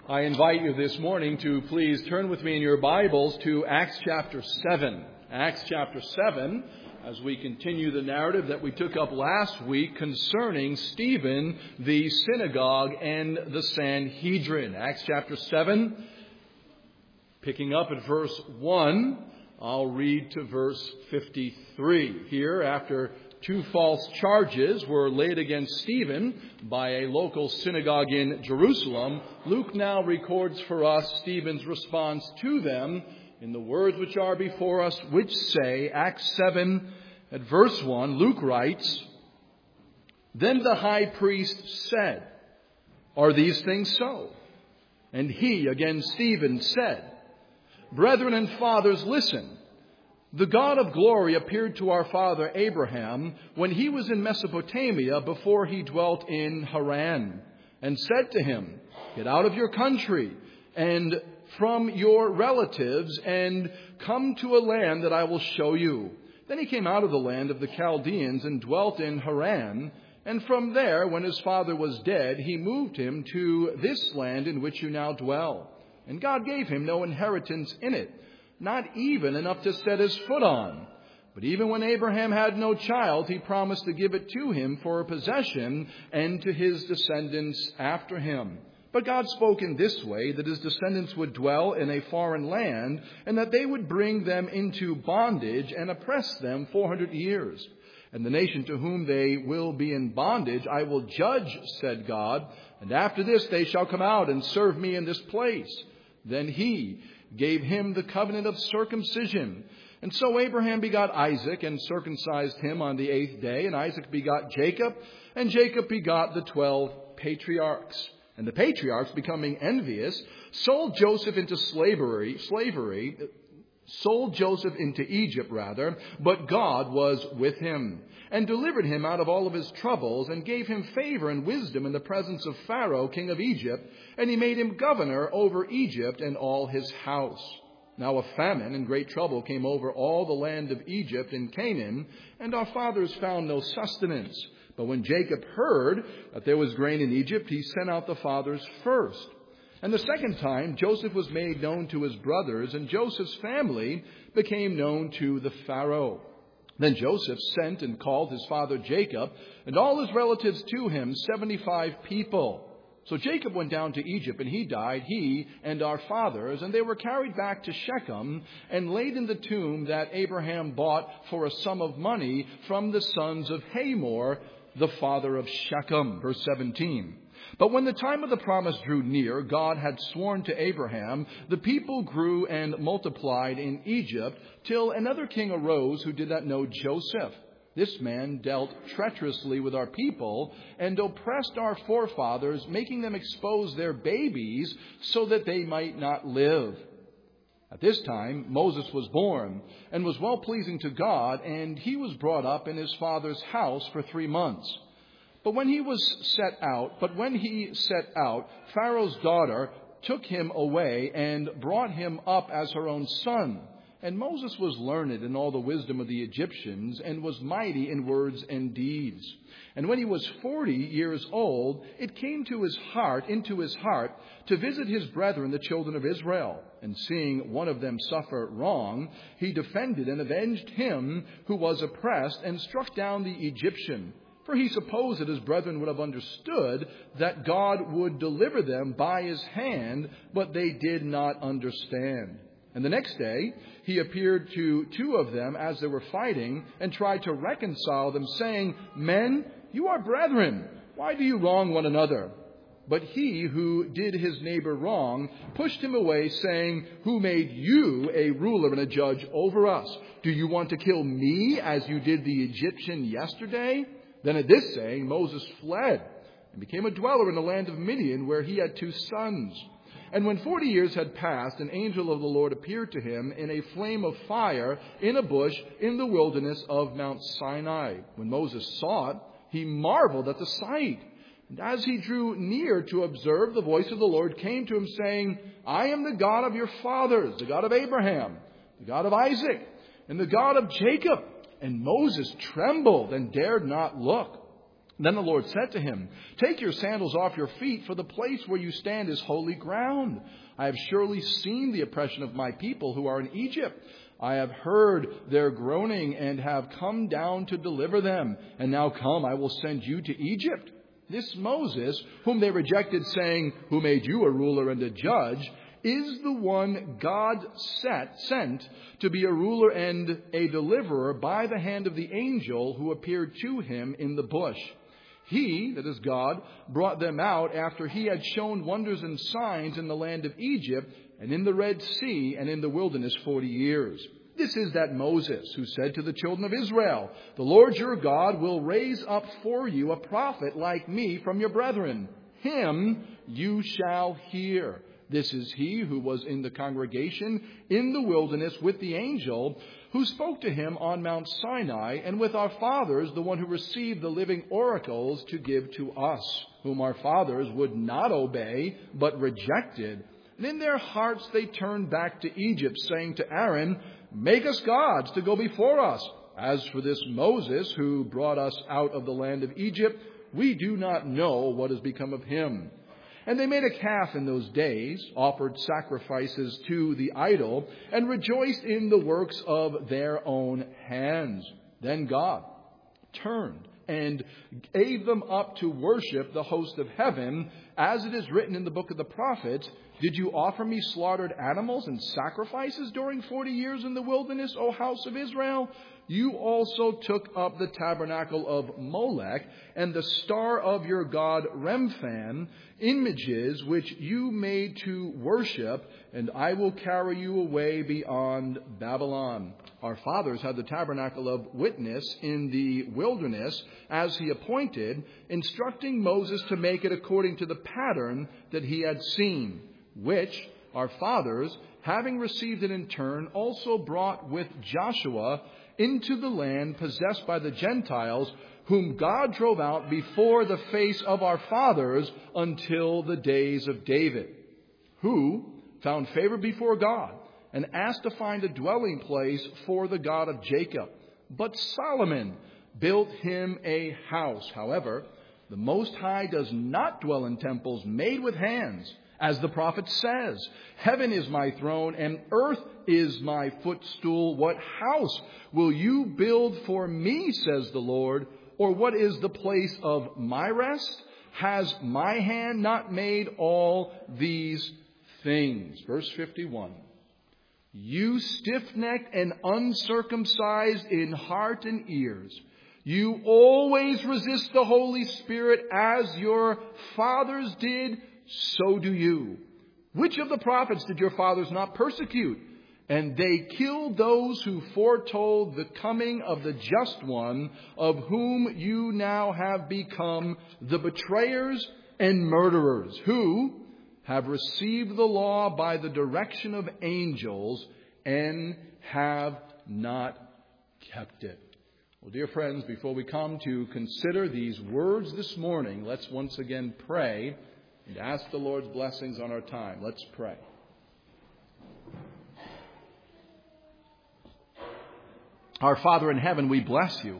I invite you this morning to please turn with me in your Bibles to Acts chapter 7. Acts chapter 7, as we continue the narrative that we took up last week concerning Stephen, the synagogue, and the Sanhedrin. Acts chapter 7, picking up at verse 1, I'll read to verse 53. Here, after two false charges were laid against Stephen by a local synagogue in Jerusalem, Luke now records for us Stephen's response to them in the words which are before us, which say, Acts 7 at verse 1, Luke writes, "Then the high priest said, 'Are these things so?' And he, again Stephen, said, 'Brethren and fathers, listen. The God of glory appeared to our father Abraham when he was in Mesopotamia before he dwelt in Haran, and said to him, Get out of your country and from your relatives and come to a land that I will show you.' Then he came out of the land of the Chaldeans and dwelt in Haran. And from there, when his father was dead, he moved him to this land in which you now dwell. And God gave him no inheritance in it, not even enough to set his foot on. But even when Abraham had no child, he promised to give it to him for a possession and to his descendants after him. But God spoke in this way, that his descendants would dwell in a foreign land, and that they would bring them into bondage and oppress them 400 years. And the nation to whom they will be in bondage I will judge, said God, and after this they shall come out and serve me in this place. Then he gave him the covenant of circumcision. And so Abraham begot Isaac and circumcised him on the 8th day. And Isaac begot Jacob, and Jacob begot the 12 patriarchs. And the patriarchs, becoming envious, sold Joseph into Egypt, but God was with him, and delivered him out of all of his troubles, and gave him favor and wisdom in the presence of Pharaoh, king of Egypt, and he made him governor over Egypt and all his house. Now a famine and great trouble came over all the land of Egypt and Canaan, and our fathers found no sustenance. But when Jacob heard that there was grain in Egypt, he sent out the fathers first. And the second time, Joseph was made known to his brothers, and Joseph's family became known to the Pharaoh. Then Joseph sent and called his father Jacob and all his relatives to him, 75 people. So Jacob went down to Egypt, and he died, he and our fathers, and they were carried back to Shechem and laid in the tomb that Abraham bought for a sum of money from the sons of Hamor, the father of Shechem. Verse 17. But when the time of the promise drew near, God had sworn to Abraham, the people grew and multiplied in Egypt, till another king arose who did not know Joseph. This man dealt treacherously with our people and oppressed our forefathers, making them expose their babies so that they might not live. At this time, Moses was born and was well-pleasing to God, and he was brought up in his father's house for 3 months. But when he set out, Pharaoh's daughter took him away and brought him up as her own son. And Moses was learned in all the wisdom of the Egyptians, and was mighty in words and deeds. And when he was 40 years old, it came into his heart to visit his brethren, the children of Israel. And seeing one of them suffer wrong, he defended and avenged him who was oppressed, and struck down the Egyptian. For he supposed that his brethren would have understood that God would deliver them by his hand, but they did not understand. And the next day he appeared to 2 of them as they were fighting, and tried to reconcile them, saying, Men, you are brethren. Why do you wrong one another? But he who did his neighbor wrong pushed him away, saying, Who made you a ruler and a judge over us? Do you want to kill me as you did the Egyptian yesterday? Then at this saying, Moses fled and became a dweller in the land of Midian, where he had 2 sons. And when 40 years had passed, an angel of the Lord appeared to him in a flame of fire in a bush in the wilderness of Mount Sinai. When Moses saw it, he marveled at the sight. And as he drew near to observe, the voice of the Lord came to him, saying, I am the God of your fathers, the God of Abraham, the God of Isaac, and the God of Jacob. And Moses trembled and dared not look. Then the Lord said to him, "Take your sandals off your feet, for the place where you stand is holy ground. I have surely seen the oppression of my people who are in Egypt. I have heard their groaning and have come down to deliver them. And now come, I will send you to Egypt." This Moses, whom they rejected, saying, "Who made you a ruler and a judge?" is the one God sent to be a ruler and a deliverer by the hand of the angel who appeared to him in the bush. He, that is God, brought them out after he had shown wonders and signs in the land of Egypt and in the Red Sea and in the wilderness 40 years. This is that Moses who said to the children of Israel, "The Lord your God will raise up for you a prophet like me from your brethren. Him you shall hear." This is he who was in the congregation in the wilderness with the angel who spoke to him on Mount Sinai, and with our fathers, the one who received the living oracles to give to us, whom our fathers would not obey, but rejected. And in their hearts they turned back to Egypt, saying to Aaron, "Make us gods to go before us. As for this Moses who brought us out of the land of Egypt, we do not know what has become of him." And they made a calf in those days, offered sacrifices to the idol, and rejoiced in the works of their own hands. Then God turned and gave them up to worship the host of heaven, as it is written in the book of the prophets, "Did you offer me slaughtered animals and sacrifices during 40 years in the wilderness, O house of Israel? You also took up the tabernacle of Molech and the star of your god Remphan, images which you made to worship, and I will carry you away beyond Babylon." Our fathers had the tabernacle of witness in the wilderness as he appointed, instructing Moses to make it according to the pattern that he had seen, which our fathers, having received it in turn, also brought with Joshua into the land possessed by the Gentiles, whom God drove out before the face of our fathers until the days of David, who found favor before God and asked to find a dwelling place for the God of Jacob. But Solomon built him a house. However, the Most High does not dwell in temples made with hands. As the prophet says, "Heaven is my throne and earth is my footstool. What house will you build for me, says the Lord? Or what is the place of my rest? Has my hand not made all these things?" Verse 51. "You stiff-necked and uncircumcised in heart and ears, you always resist the Holy Spirit as your fathers did, so do you. Which of the prophets did your fathers not persecute? And they killed those who foretold the coming of the just one, of whom you now have become the betrayers and murderers, who have received the law by the direction of angels and have not kept it." Well, dear friends, before we come to consider these words this morning, let's once again pray and ask the Lord's blessings on our time. Let's pray. Our Father in heaven, we bless you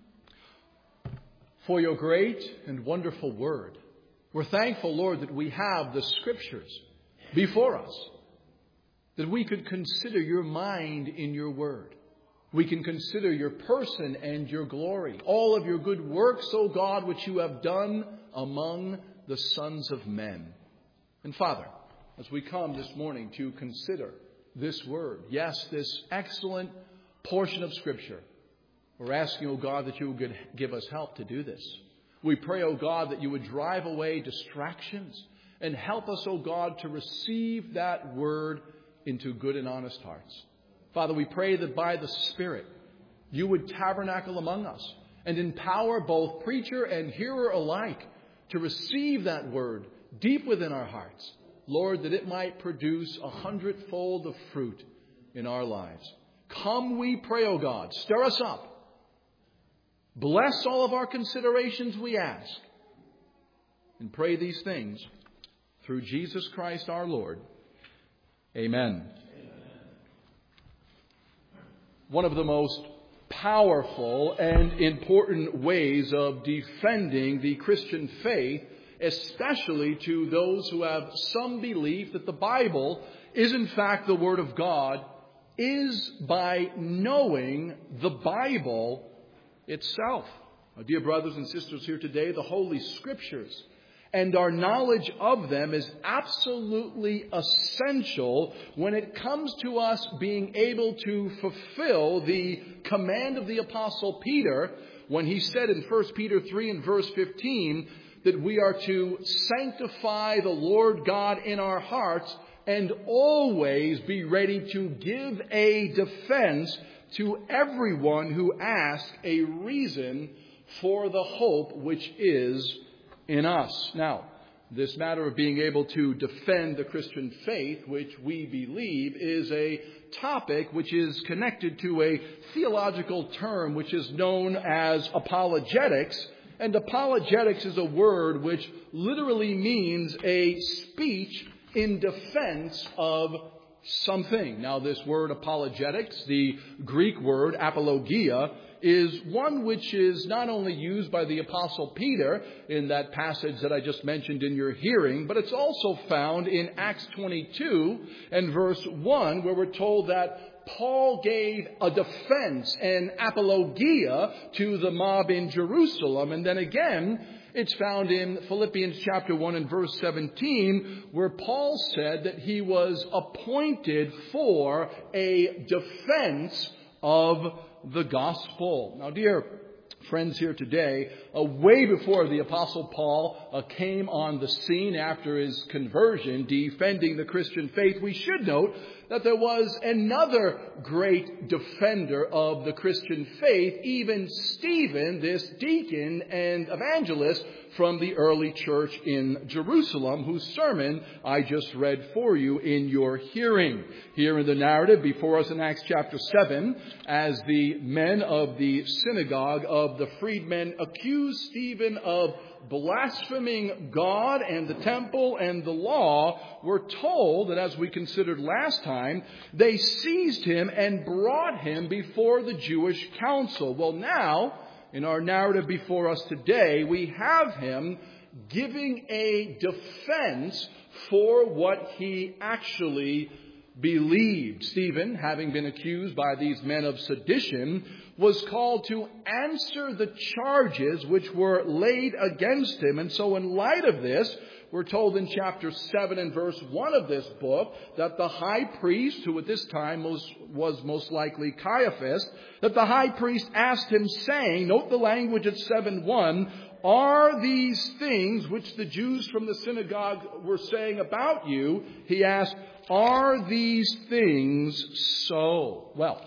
for your great and wonderful word. We're thankful, Lord, that we have the Scriptures before us, that we could consider your mind in your word. We can consider your person and your glory, all of your good works, O God, which you have done among the sons of men. And Father, as we come this morning to consider this word, yes, this excellent portion of Scripture, we're asking, O God, that you would give us help to do this. We pray, O God, that you would drive away distractions and help us, O God, to receive that word into good and honest hearts. Father, we pray that by the Spirit you would tabernacle among us and empower both preacher and hearer alike to receive that word deep within our hearts. Lord, that it might produce 100-fold of fruit in our lives. Come, we pray, O God, stir us up. Bless all of our considerations, we ask. And pray these things through Jesus Christ our Lord. Amen. One of the most powerful and important ways of defending the Christian faith, especially to those who have some belief that the Bible is in fact the Word of God, is by knowing the Bible itself. Now, dear brothers and sisters here today, the Holy Scriptures and our knowledge of them is absolutely essential when it comes to us being able to fulfill the command of the Apostle Peter when he said in 1 Peter 3 and verse 15 that we are to sanctify the Lord God in our hearts and always be ready to give a defense to everyone who asks a reason for the hope which is in us. Now, this matter of being able to defend the Christian faith, which we believe, is a topic which is connected to a theological term which is known as apologetics. And apologetics is a word which literally means a speech in defense of something. Now, this word apologetics, the Greek word apologia, is one which is not only used by the Apostle Peter in that passage that I just mentioned in your hearing, but it's also found in Acts 22 and verse 1, where we're told that Paul gave a defense, an apologia, to the mob in Jerusalem. And then again, it's found in Philippians chapter 1 and verse 17, where Paul said that he was appointed for a defense of the gospel. Now, dear friends here today, way before the Apostle Paul came on the scene after his conversion, defending the Christian faith, we should note that there was another great defender of the Christian faith, even Stephen, this deacon and evangelist from the early church in Jerusalem, whose sermon I just read for you in your hearing. Here in the narrative before us in Acts chapter 7, as the men of the synagogue of the freedmen accused Stephen of blaspheming God and the temple and the law, we're told that, as we considered last time, they seized him and brought him before the Jewish council. Well, now, in our narrative before us today, we have him giving a defense for what he actually believed. Stephen, having been accused by these men of sedition, was called to answer the charges which were laid against him. And so in light of this, we're told in chapter 7 and verse 1 of this book that the high priest, who at this time was most likely Caiaphas, that the high priest asked him, saying, note the language at 7:1, are these things which the Jews from the synagogue were saying about you? He asked, are these things so? Well,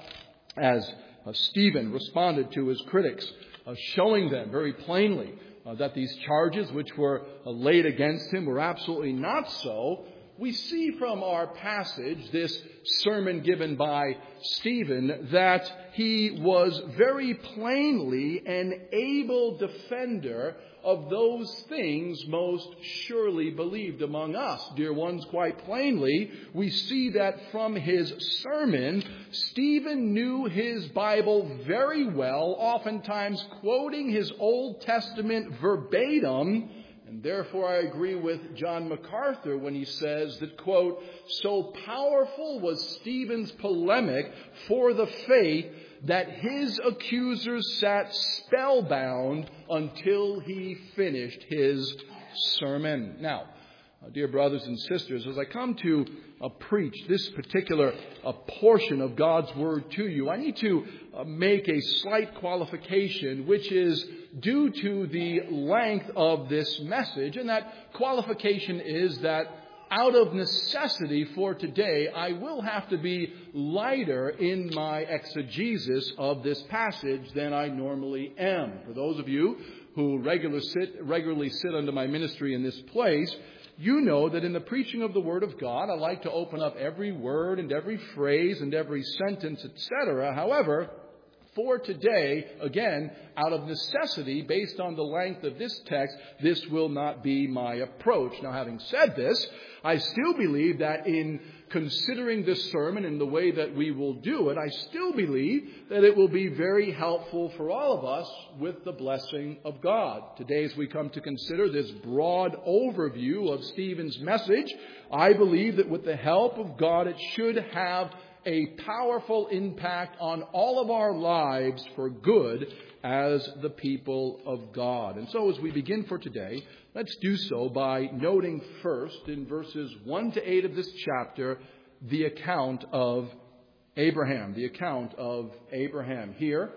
as Stephen responded to his critics, showing them very plainly that these charges which were laid against him were absolutely not so, we see from our passage, this sermon given by Stephen, that he was very plainly an able defender of those things most surely believed among us. Dear ones, quite plainly, we see that from his sermon, Stephen knew his Bible very well, oftentimes quoting his Old Testament verbatim. And therefore I agree with John MacArthur when he says that, quote, so powerful was Stephen's polemic for the faith that his accusers sat spellbound until he finished his sermon. Now, dear brothers and sisters, as I come to preach this particular portion of God's Word to you, I need to make a slight qualification, which is due to the length of this message. And that qualification is that out of necessity for today, I will have to be lighter in my exegesis of this passage than I normally am. For those of you who regularly sit under my ministry in this place, you know that in the preaching of the Word of God, I like to open up every word and every phrase and every sentence, etc. However, For today, again, out of necessity, based on the length of this text, this will not be my approach. Now, having said this, I still believe that in considering this sermon in the way that we will do it, I still believe that it will be very helpful for all of us with the blessing of God. Today, as we come to consider this broad overview of Stephen's message, I believe that with the help of God, it should have a powerful impact on all of our lives for good as the people of God. And so as we begin for today, let's do so by noting first in verses 1 to 8 of this chapter, the account of Abraham. The account of Abraham. Here,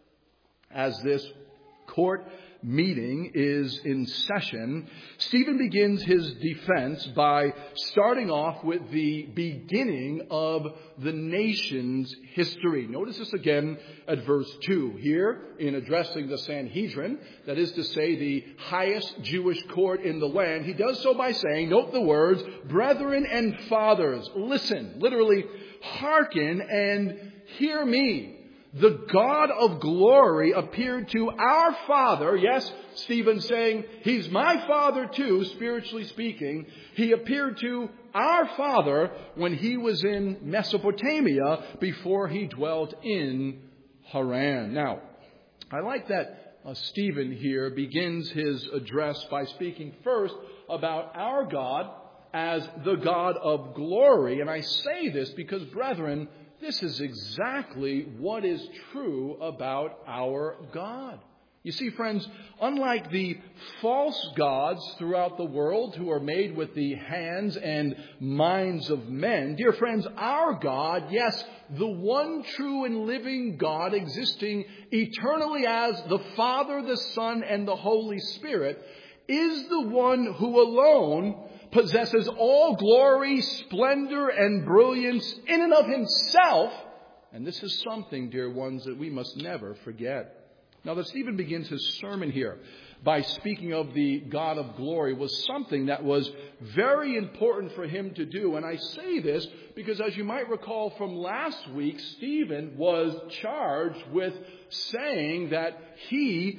as this court meeting is in session, Stephen begins his defense by starting off with the beginning of the nation's history. Notice this again at verse 2. Here, in addressing the Sanhedrin, that is to say, the highest Jewish court in the land, he does so by saying, note the words, brethren and fathers, listen, literally, hearken and hear me. The God of glory appeared to our father. Yes, Stephen saying, he's my father too, spiritually speaking. He appeared to our father when he was in Mesopotamia before he dwelt in Haran. Now, I like that Stephen here begins his address by speaking first about our God as the God of glory. And I say this because, brethren, this is exactly what is true about our God. You see, friends, unlike the false gods throughout the world who are made with the hands and minds of men, dear friends, our God, yes, the one true and living God existing eternally as the Father, the Son, and the Holy Spirit, is the one who alone possesses all glory, splendor, and brilliance in and of himself. And this is something, dear ones, that we must never forget. Now, that Stephen begins his sermon here by speaking of the God of glory was something that was very important for him to do. And I say this because, as you might recall from last week, Stephen was charged with saying that he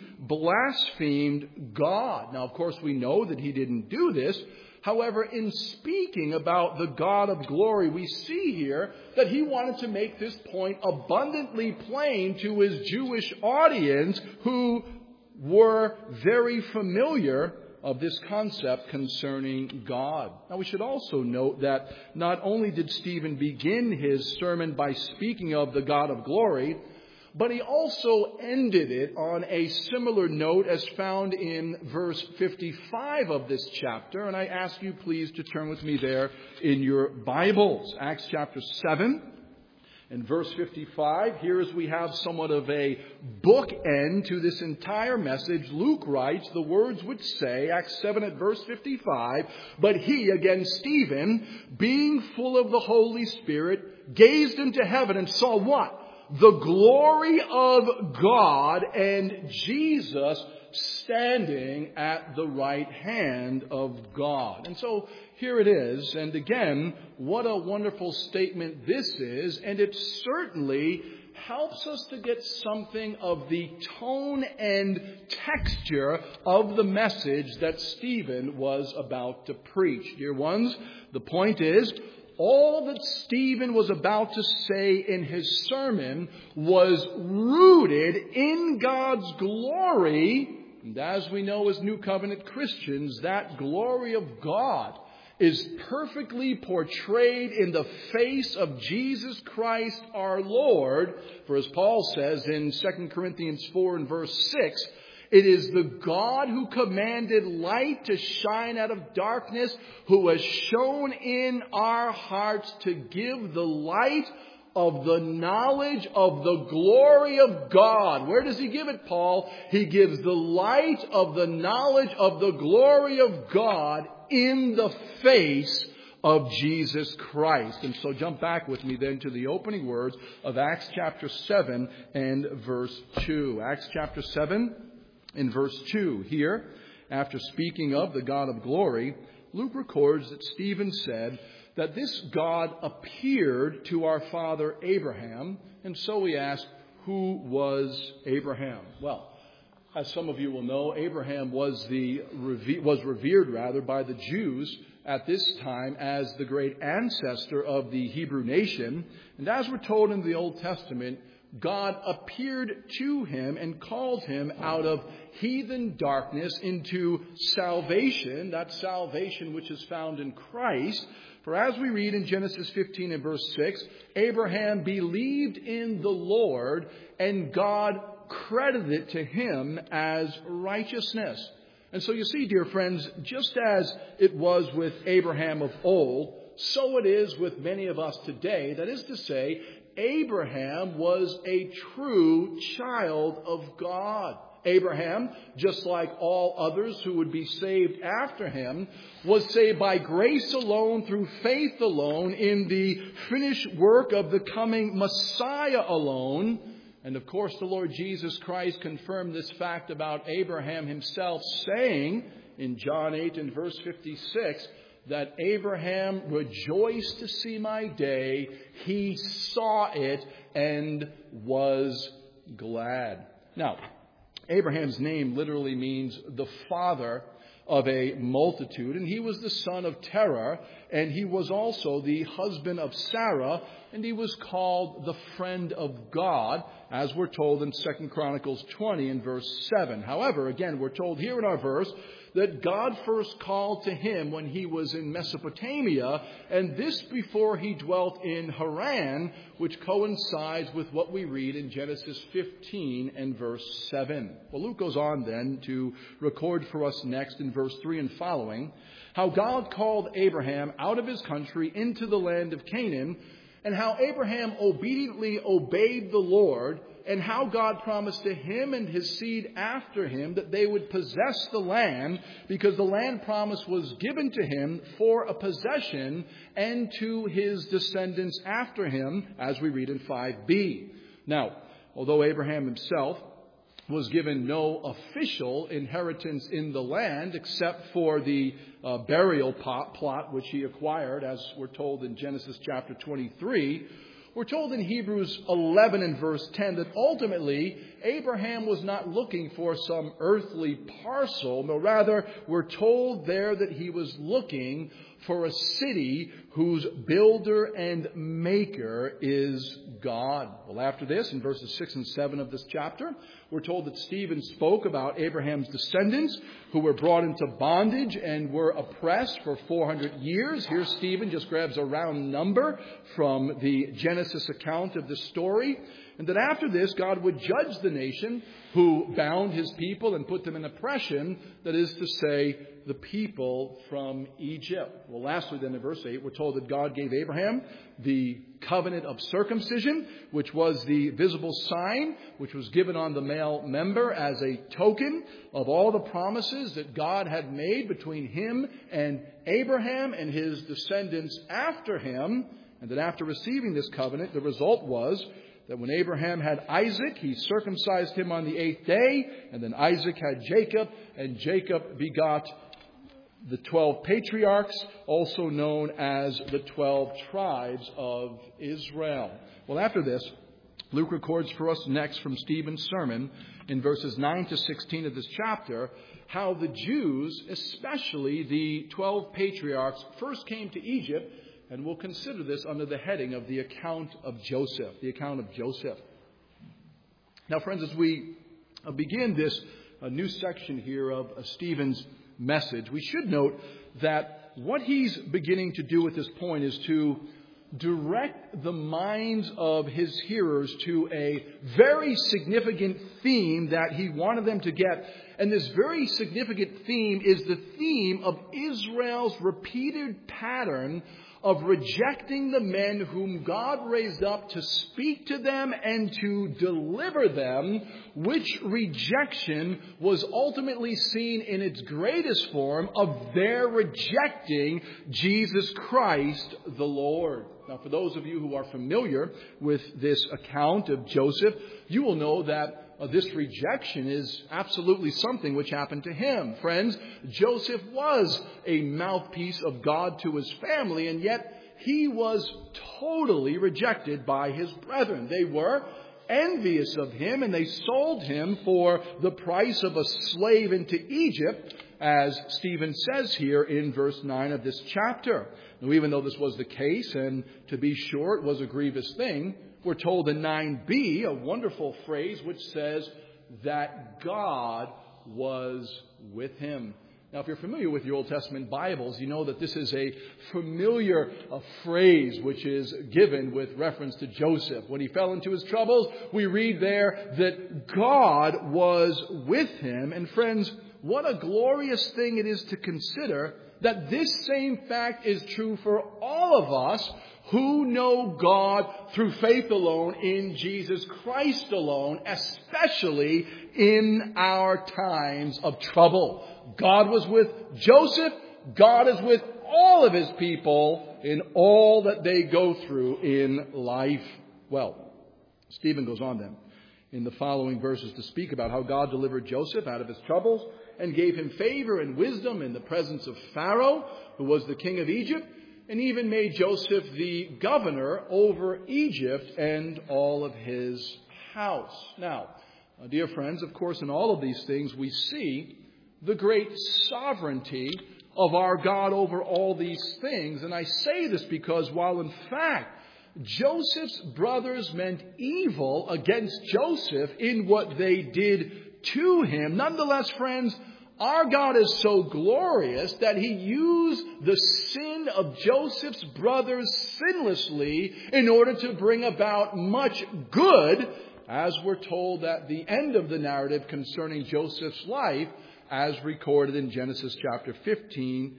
blasphemed God. Now, of course, we know that he didn't do this. However, in speaking about the God of glory, we see here that he wanted to make this point abundantly plain to his Jewish audience who were very familiar of this concept concerning God. Now, we should also note that not only did Stephen begin his sermon by speaking of the God of glory, but he also ended it on a similar note as found in verse 55 of this chapter. And I ask you please to turn with me there in your Bibles. Acts chapter 7 and verse 55. Here as we have somewhat of a bookend to this entire message, Luke writes, the words which say, Acts 7 at verse 55, but he, again Stephen, being full of the Holy Spirit, gazed into heaven and saw what? The glory of God and Jesus standing at the right hand of God. And so here it is. And again, what a wonderful statement this is. And it certainly helps us to get something of the tone and texture of the message that Stephen was about to preach. Dear ones, the point is, all that Stephen was about to say in his sermon was rooted in God's glory. And as we know as New Covenant Christians, that glory of God is perfectly portrayed in the face of Jesus Christ our Lord. For as Paul says in 2 Corinthians 4 and verse 6, it is the God who commanded light to shine out of darkness, who has shone in our hearts to give the light of the knowledge of the glory of God. Where does he give it, Paul? He gives the light of the knowledge of the glory of God in the face of Jesus Christ. And so jump back with me then to the opening words of Acts chapter 7 and verse 2. Acts chapter 7 in verse 2 here, after speaking of the God of glory, Luke records that Stephen said that this God appeared to our father Abraham. And so we ask, who was Abraham? Well, as some of you will know, Abraham was revered by the Jews at this time as the great ancestor of the Hebrew nation. And as we're told in the Old Testament, God appeared to him and called him out of heathen darkness into salvation, that salvation which is found in Christ. For as we read in Genesis 15 and verse 6, Abraham believed in the Lord, and God credited it to him as righteousness. And so you see, dear friends, just as it was with Abraham of old, so it is with many of us today. That is to say, Abraham was a true child of God. Abraham, just like all others who would be saved after him, was saved by grace alone, through faith alone, in the finished work of the coming Messiah alone. And of course, the Lord Jesus Christ confirmed this fact about Abraham himself, saying in John 8 and verse 56, that Abraham rejoiced to see my day. He saw it and was glad. Now, Abraham's name literally means the father of a multitude, and he was the son of Terah, and he was also the husband of Sarah, and he was called the friend of God, as we're told in 2 Chronicles 20 and verse 7. However, again, we're told here in our verse that God first called to him when he was in Mesopotamia, and this before he dwelt in Haran, which coincides with what we read in Genesis 15 and verse 7. Well, Luke goes on then to record for us next in verse 3 and following, how God called Abraham out of his country into the land of Canaan, and how Abraham obediently obeyed the Lord, and how God promised to him and his seed after him that they would possess the land, because the land promise was given to him for a possession and to his descendants after him, as we read in 5b. Now, although Abraham himself was given no official inheritance in the land except for the burial plot which he acquired, as we're told in Genesis chapter 23, we're told in Hebrews 11 and verse 10 that ultimately Abraham was not looking for some earthly parcel, no, rather we're told there that he was looking for a city whose builder and maker is God. Well, after this, in verses 6 and 7 of this chapter, we're told that Stephen spoke about Abraham's descendants who were brought into bondage and were oppressed for 400 years. Here Stephen just grabs a round number from the Genesis account of this story. And that after this, God would judge the nation who bound his people and put them in oppression, that is to say, the people from Egypt. Well, lastly then in verse 8, we're told that God gave Abraham the covenant of circumcision, which was the visible sign which was given on the male member as a token of all the promises that God had made between him and Abraham and his descendants after him. And that after receiving this covenant, the result was that when Abraham had Isaac, he circumcised him on the 8th day, and then Isaac had Jacob, and Jacob begot the 12 patriarchs, also known as the 12 tribes of Israel. Well, after this, Luke records for us next from Stephen's sermon in verses 9 to 16 of this chapter, how the Jews, especially the 12 patriarchs, first came to Egypt. And we'll consider this under the heading of the account of Joseph. The account of Joseph. Now, friends, as we begin this new section here of Stephen's message, we should note that what he's beginning to do at this point is to direct the minds of his hearers to a very significant theme that he wanted them to get. And this very significant theme is the theme of Israel's repeated pattern of rejecting the men whom God raised up to speak to them and to deliver them, which rejection was ultimately seen in its greatest form of their rejecting Jesus Christ the Lord. Now, for those of you who are familiar with this account of Joseph, you will know that this rejection is absolutely something which happened to him. Friends, Joseph was a mouthpiece of God to his family, and yet he was totally rejected by his brethren. They were envious of him, and they sold him for the price of a slave into Egypt, as Stephen says here in verse 9 of this chapter. Now, even though this was the case, and to be sure it was a grievous thing, we're told in 9b a wonderful phrase which says that God was with him. Now, if you're familiar with your Old Testament Bibles, you know that this is a familiar phrase which is given with reference to Joseph. When he fell into his troubles, we read there that God was with him. And friends, what a glorious thing it is to consider that this same fact is true for all of us who know God through faith alone in Jesus Christ alone, especially in our times of trouble. God was with Joseph. God is with all of his people in all that they go through in life. Well, Stephen goes on then in the following verses to speak about how God delivered Joseph out of his troubles and gave him favor and wisdom in the presence of Pharaoh, who was the king of Egypt, and even made Joseph the governor over Egypt and all of his house. Now, dear friends, of course, in all of these things we see the great sovereignty of our God over all these things. And I say this because while in fact Joseph's brothers meant evil against Joseph in what they did to him, nonetheless, friends, our God is so glorious that he used the sin of Joseph's brothers sinlessly in order to bring about much good, as we're told at the end of the narrative concerning Joseph's life, as recorded in Genesis chapter 50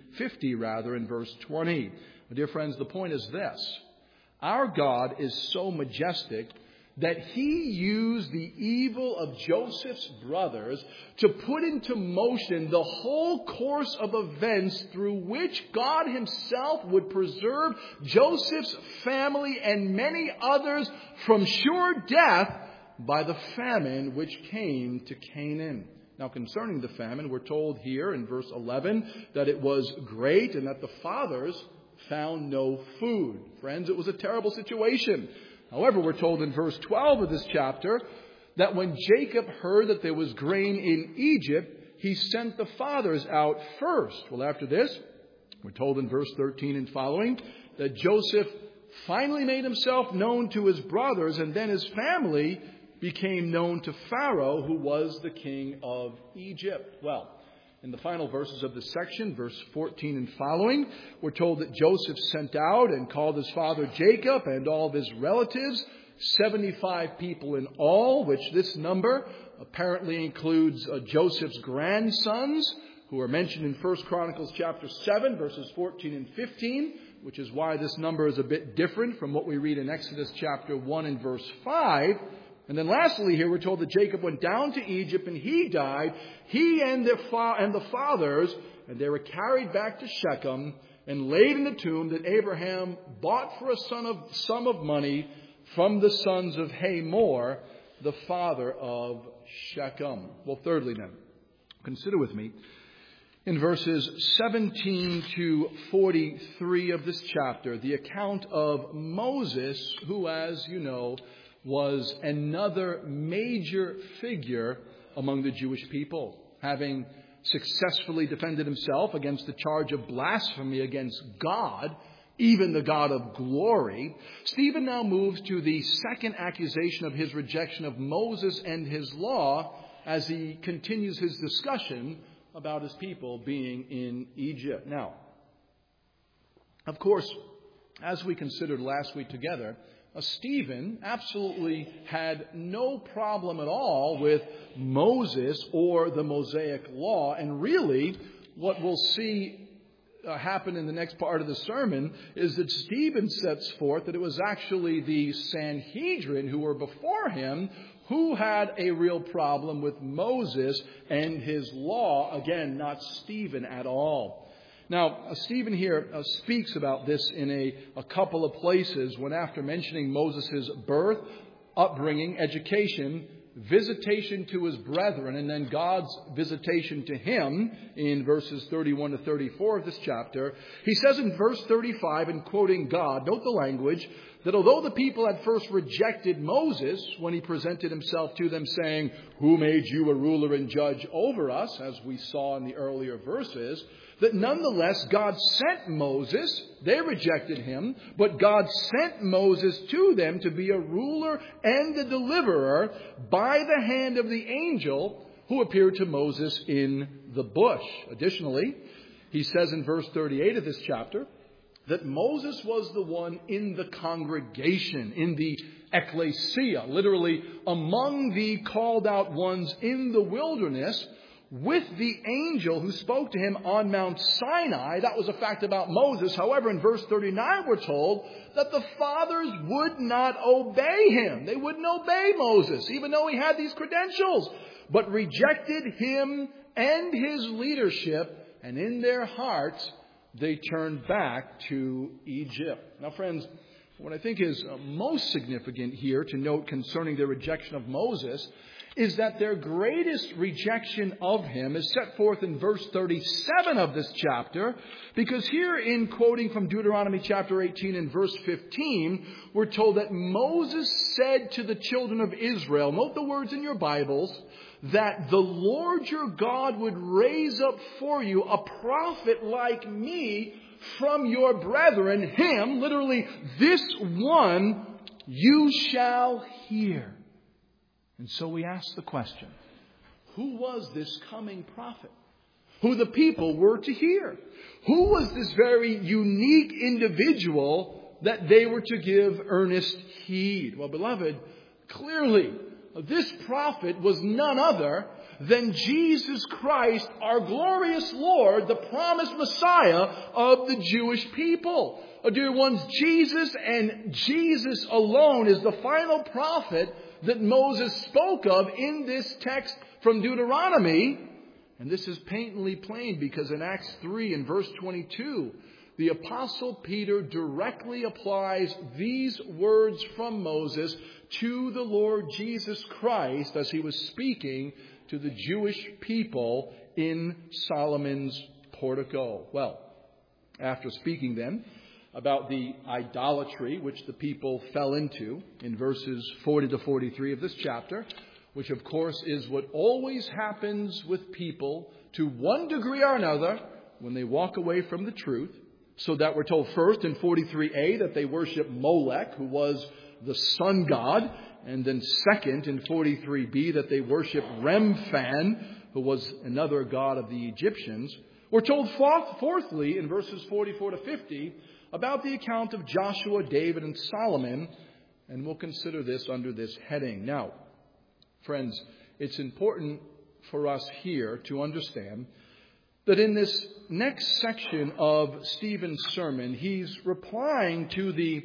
in verse 20. My dear friends, the point is this. Our God is so majestic that he used the evil of Joseph's brothers to put into motion the whole course of events through which God himself would preserve Joseph's family and many others from sure death by the famine which came to Canaan. Now, concerning the famine, we're told here in verse 11 that it was great and that the fathers found no food. Friends, it was a terrible situation. However, we're told in verse 12 of this chapter that when Jacob heard that there was grain in Egypt, he sent the fathers out first. Well, after this, we're told in verse 13 and following that Joseph finally made himself known to his brothers, and then his family became known to Pharaoh, who was the king of Egypt. Well, in the final verses of this section, verse 14 and following, we're told that Joseph sent out and called his father Jacob and all of his relatives, 75 people in all, which this number apparently includes Joseph's grandsons, who are mentioned in 1 Chronicles chapter 7, verses 14 and 15, which is why this number is a bit different from what we read in Exodus chapter 1 and verse 5. And then lastly here we're told that Jacob went down to Egypt and he died, he and the fathers, and they were carried back to Shechem and laid in the tomb that Abraham bought for a sum of money from the sons of Hamor, the father of Shechem. Well, thirdly then, consider with me in verses 17 to 43 of this chapter the account of Moses, who, as you know, was another major figure among the Jewish people, having successfully defended himself against the charge of blasphemy against God, even the God of glory. Stephen now moves to the second accusation of his rejection of Moses and his law as he continues his discussion about his people being in Egypt. Now, of course, as we considered last week together, Stephen absolutely had no problem at all with Moses or the Mosaic law. And really, what we'll see happen in the next part of the sermon is that Stephen sets forth that it was actually the Sanhedrin who were before him who had a real problem with Moses and his law. Again, not Stephen at all. Now, Stephen here speaks about this in a couple of places when, after mentioning Moses' birth, upbringing, education, visitation to his brethren, and then God's visitation to him in verses 31 to 34 of this chapter, he says in verse 35, in quoting God, note the language, that although the people had first rejected Moses when he presented himself to them saying, "Who made you a ruler and judge over us?" as we saw in the earlier verses, that nonetheless God sent Moses. They rejected him, but God sent Moses to them to be a ruler and a deliverer by the hand of the angel who appeared to Moses in the bush. Additionally, he says in verse 38 of this chapter that Moses was the one in the congregation, in the ecclesia, literally among the called out ones in the wilderness, with the angel who spoke to him on Mount Sinai. That was a fact about Moses. However, in verse 39, we're told that the fathers would not obey him. They wouldn't obey Moses, even though he had these credentials, but rejected him and his leadership, and in their hearts, they turned back to Egypt. Now, friends, what I think is most significant here to note concerning their rejection of Moses is that their greatest rejection of him is set forth in verse 37 of this chapter, because here in quoting from Deuteronomy chapter 18 and verse 15, we're told that Moses said to the children of Israel, note the words in your Bibles, that the Lord your God would raise up for you a prophet like me from your brethren. Him, literally this one, you shall hear. And so we ask the question, who was this coming prophet who the people were to hear? Who was this very unique individual that they were to give earnest heed? Well, beloved, clearly this prophet was none other than Jesus Christ, our glorious Lord, the promised Messiah of the Jewish people. Dear ones, Jesus and Jesus alone is the final prophet that Moses spoke of in this text from Deuteronomy. And this is patently plain because in Acts 3 and verse 22, the Apostle Peter directly applies these words from Moses to the Lord Jesus Christ as he was speaking to the Jewish people in Solomon's portico. Well, after speaking then about the idolatry which the people fell into in verses 40 to 43 of this chapter, which of course is what always happens with people to one degree or another when they walk away from the truth. So that we're told first in 43a that they worship Molech, who was the sun god, and then second in 43b that they worship Remphan, who was another god of the Egyptians. We're told fourthly in verses 44 to 50 about the account of Joshua, David, and Solomon, and we'll consider this under this heading. Now, friends, it's important for us here to understand that in this next section of Stephen's sermon, he's replying to the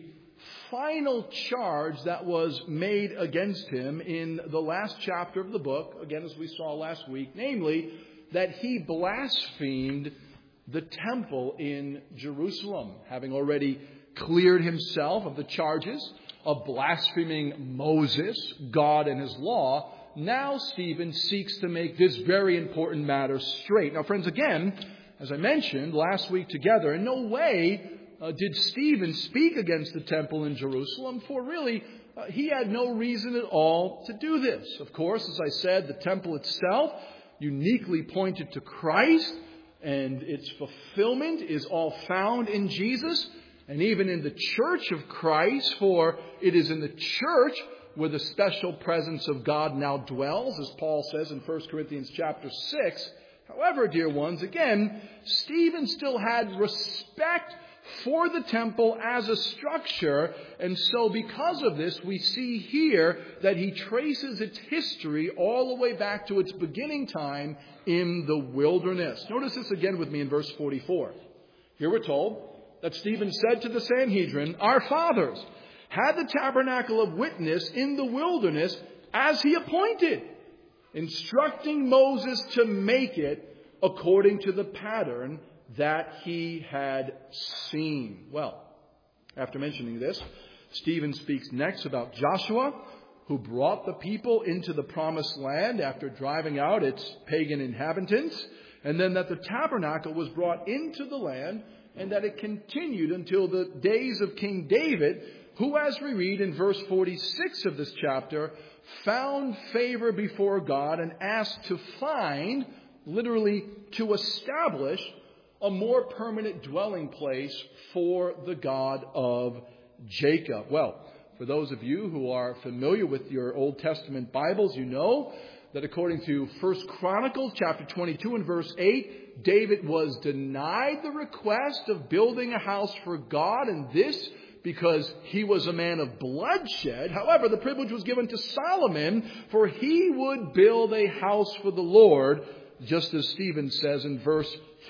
final charge that was made against him in the last chapter of the book, again as we saw last week, namely that he blasphemed the temple in Jerusalem, having already cleared himself of the charges of blaspheming Moses, God, and his law. Now Stephen seeks to make this very important matter straight. Now, friends, again, as I mentioned last week together, in no way did Stephen speak against the temple in Jerusalem, for really he had no reason at all to do this. Of course, as I said, the temple itself uniquely pointed to Christ, and its fulfillment is all found in Jesus and even in the church of Christ, for it is in the church where the special presence of God now dwells, as Paul says in 1 Corinthians chapter 6. However, dear ones, again, Stephen still had respect for the temple as a structure, and so because of this, we see here that he traces its history all the way back to its beginning time in the wilderness. Notice this again with me in verse 44. Here we're told that Stephen said to the Sanhedrin, "Our fathers had the tabernacle of witness in the wilderness as he appointed, instructing Moses to make it according to the pattern that he had seen." Well, after mentioning this, Stephen speaks next about Joshua, who brought the people into the promised land after driving out its pagan inhabitants, and then that the tabernacle was brought into the land and that it continued until the days of King David, who, as we read in verse 46 of this chapter, found favor before God and asked to find, literally to establish, a more permanent dwelling place for the God of Jacob. Well, for those of you who are familiar with your Old Testament Bibles, you know that according to 1 Chronicles chapter 22 and verse 8, David was denied the request of building a house for God, and this because he was a man of bloodshed. However, the privilege was given to Solomon, for he would build a house for the Lord, just as Stephen says in verse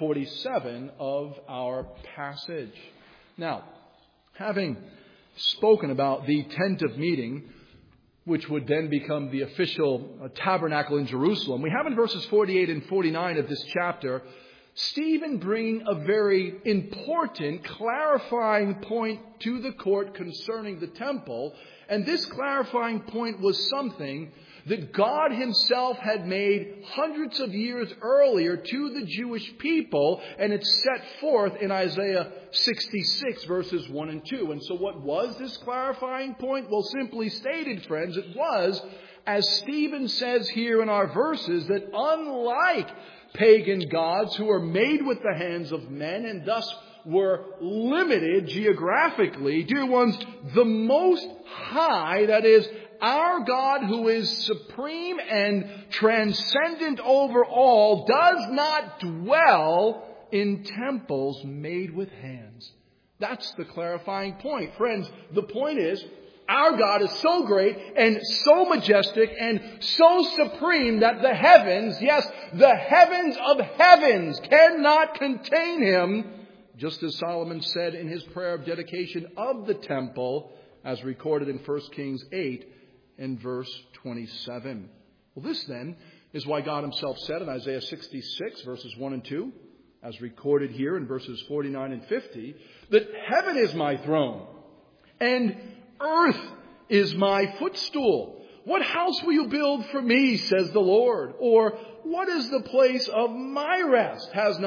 47 of our passage. Now, having spoken about the tent of meeting, which would then become the official tabernacle in Jerusalem, we have in verses 48 and 49 of this chapter Stephen bringing a very important clarifying point to the court concerning the temple. And this clarifying point was something that God himself had made hundreds of years earlier to the Jewish people, and it's set forth in Isaiah 66 verses 1 and 2. And so what was this clarifying point? Well, simply stated, friends, it was, as Stephen says here in our verses, that unlike pagan gods who are made with the hands of men and thus were limited geographically, dear ones, the Most High, that is, our God who is supreme and transcendent over all, does not dwell in temples made with hands. That's the clarifying point. Friends, the point is, our God is so great and so majestic and so supreme that the heavens, yes, the heavens of heavens cannot contain him, just as Solomon said in his prayer of dedication of the temple, as recorded in 1 Kings 8 and verse 27. Well, this then is why God himself said in Isaiah 66 verses 1 and 2, as recorded here in verses 49 and 50, that heaven is my throne and earth is my footstool. What house will you build for me, says the Lord? Or what is the place of my rest? Has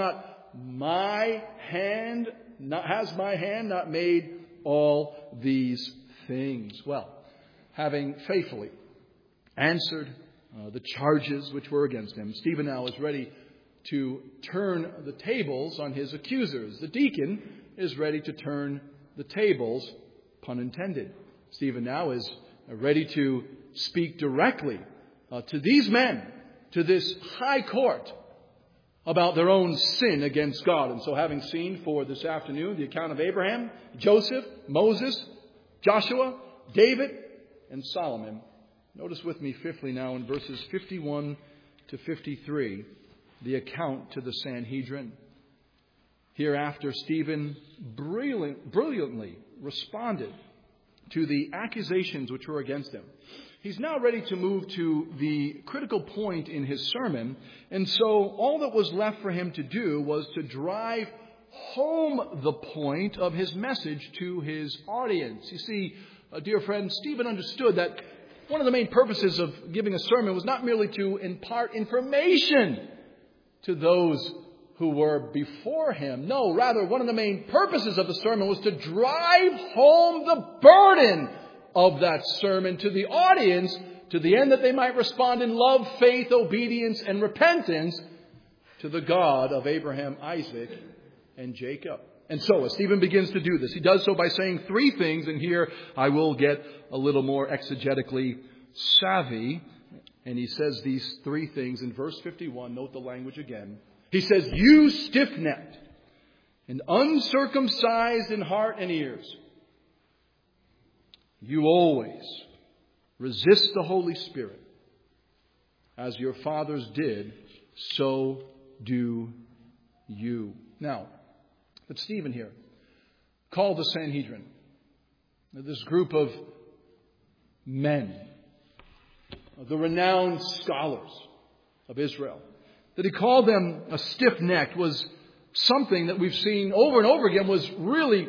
my hand not made all these things? Well, having faithfully answered the charges which were against him, Stephen now is ready to turn the tables on his accusers. The deacon is ready to turn the tables, pun intended. Stephen now is ready to speak directly to these men, to this high court, about their own sin against God. And so, having seen for this afternoon the account of Abraham, Joseph, Moses, Joshua, David, and Solomon, notice with me fifthly now in verses 51 to 53, the account to the Sanhedrin. Hereafter, Stephen brilliantly responded to the accusations which were against him. He's now ready to move to the critical point in his sermon, and so all that was left for him to do was to drive home the point of his message to his audience. You see, dear friends, Stephen understood that one of the main purposes of giving a sermon was not merely to impart information to those who were before him. No, rather, one of the main purposes of the sermon was to drive home the burden of that sermon to the audience, to the end that they might respond in love, faith, obedience, and repentance to the God of Abraham, Isaac, and Jacob. And so, as Stephen begins to do this, he does so by saying three things, and here I will get a little more exegetically savvy. And he says these three things in verse 51. Note the language again. He says, "You stiff-necked and uncircumcised in heart and ears, you always resist the Holy Spirit. As your fathers did, so do you." Now, but Stephen here called the Sanhedrin, this group of men, the renowned scholars of Israel, that he called them a stiff-necked was something that we've seen over and over again was really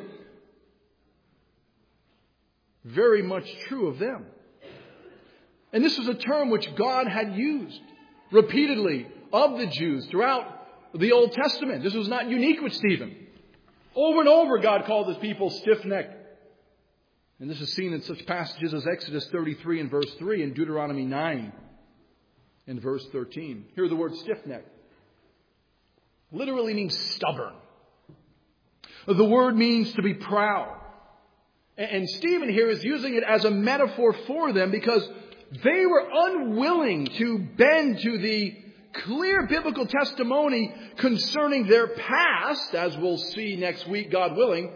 very much true of them. And this was a term which God had used repeatedly of the Jews throughout the Old Testament. This was not unique with Stephen. Over and over, God called his people stiff-necked And this is seen in such passages as Exodus 33 and verse 3 and Deuteronomy 9 and verse 13. Here the word stiff-necked literally means stubborn. The word means to be proud. And Stephen here is using it as a metaphor for them because they were unwilling to bend to the clear biblical testimony concerning their past, as we'll see next week, God willing.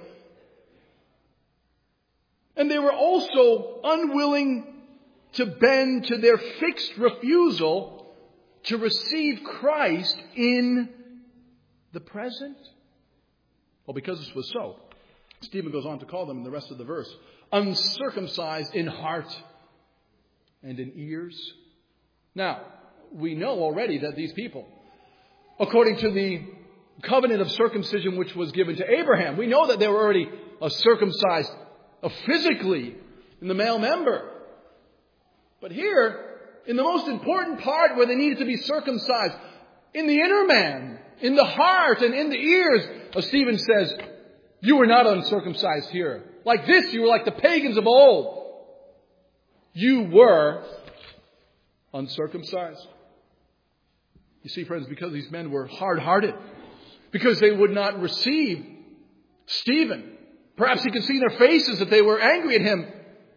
And they were also unwilling to bend to their fixed refusal to receive Christ in the present. Well, because this was so, Stephen goes on to call them in the rest of the verse, uncircumcised in heart and in ears. Now, we know already that these people, according to the covenant of circumcision which was given to Abraham, we know that they were already circumcised physically in the male member. But here, in the most important part where they needed to be circumcised, in the inner man, in the heart and in the ears, Stephen says, you were not uncircumcised here. Like this, you were like the pagans of old. You were uncircumcised. You see, friends, because these men were hard-hearted, because they would not receive Stephen, perhaps you could see in their faces that they were angry at him.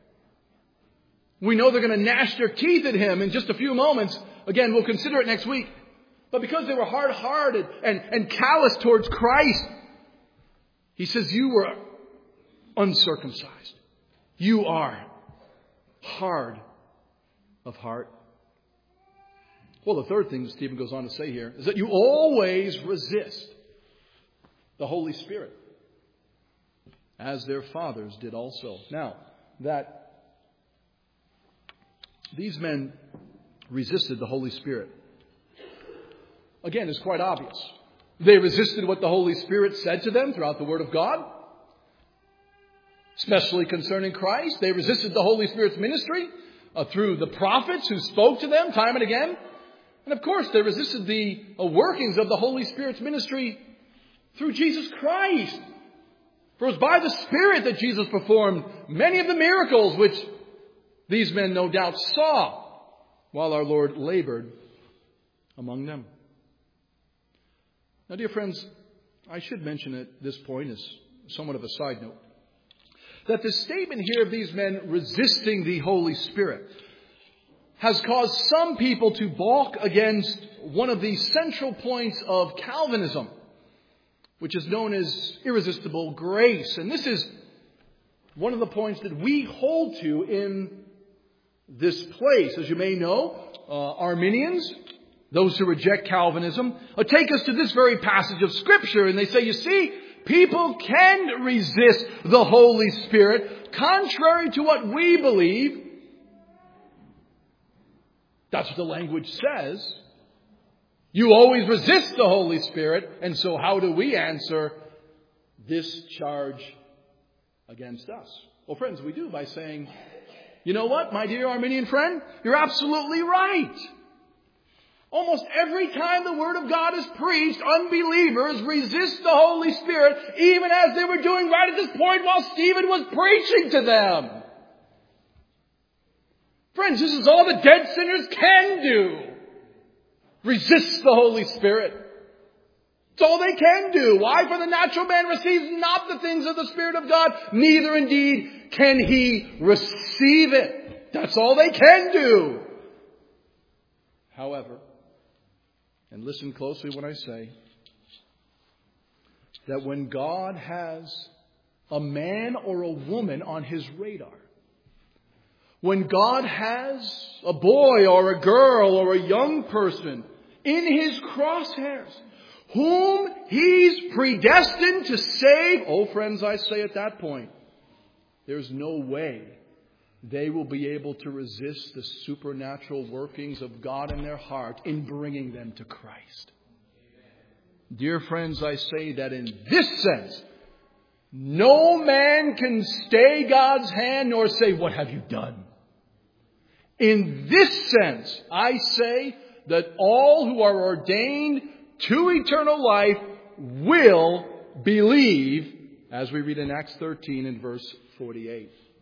We know they're going to gnash their teeth at him in just a few moments. Again, we'll consider it next week. But because they were hard-hearted and callous towards Christ, he says, you were uncircumcised. You are hard of heart. Well, the third thing that Stephen goes on to say here is that you always resist the Holy Spirit, as their fathers did also. Now, that these men resisted the Holy Spirit, again, is quite obvious. They resisted what the Holy Spirit said to them throughout the Word of God, especially concerning Christ. They resisted the Holy Spirit's ministry through the prophets who spoke to them time and again. And of course, they resisted the workings of the Holy Spirit's ministry through Jesus Christ. For it was by the Spirit that Jesus performed many of the miracles which these men no doubt saw while our Lord labored among them. Now, dear friends, I should mention at this point, as somewhat of a side note, that the statement here of these men resisting the Holy Spirit has caused some people to balk against one of the central points of Calvinism, which is known as irresistible grace. And this is one of the points that we hold to in this place. As you may know, Arminians, those who reject Calvinism, take us to this very passage of Scripture. And they say, you see, people can resist the Holy Spirit contrary to what we believe. That's what the language says. You always resist the Holy Spirit. And so how do we answer this charge against us? Well, friends, we do by saying, you know what, my dear Arminian friend? You're absolutely right. Almost every time the Word of God is preached, unbelievers resist the Holy Spirit, even as they were doing right at this point while Stephen was preaching to them. Friends, this is all the dead sinners can do. Resist the Holy Spirit. It's all they can do. Why? For the natural man receives not the things of the Spirit of God, neither indeed can he receive it. That's all they can do. However, and listen closely when I say, that when God has a man or a woman on His radar, when God has a boy or a girl or a young person in His crosshairs, whom He's predestined to save, oh friends, I say at that point, there's no way they will be able to resist the supernatural workings of God in their heart in bringing them to Christ. Dear friends, I say that in this sense, no man can stay God's hand nor say, what have you done? In this sense, I say that all who are ordained to eternal life will believe, as we read in Acts 13 and verse 48.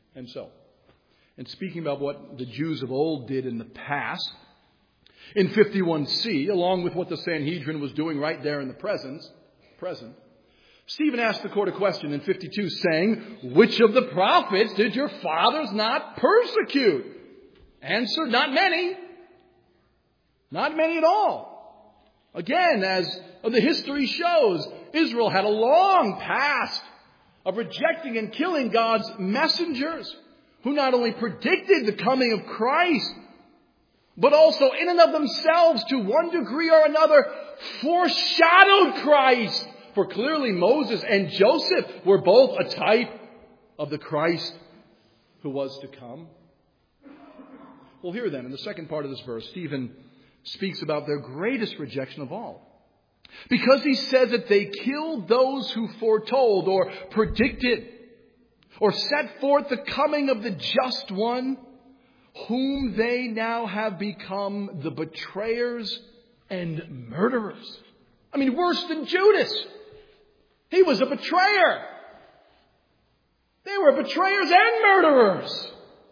And so, in speaking about what the Jews of old did in the past, in 51c, along with what the Sanhedrin was doing right there in the present, Stephen asked the court a question in 52 saying, "Which of the prophets did your fathers not persecute?" Answer, not many. Not many at all. Again, as the history shows, Israel had a long past of rejecting and killing God's messengers, who not only predicted the coming of Christ, but also in and of themselves, to one degree or another, foreshadowed Christ. For clearly Moses and Joseph were both a type of the Christ who was to come. Well, here then, in the second part of this verse, Stephen speaks about their greatest rejection of all. Because he says that they killed those who foretold or predicted or set forth the coming of the just one, whom they now have become the betrayers and murderers. I mean, worse than Judas. He was a betrayer. They were betrayers and murderers.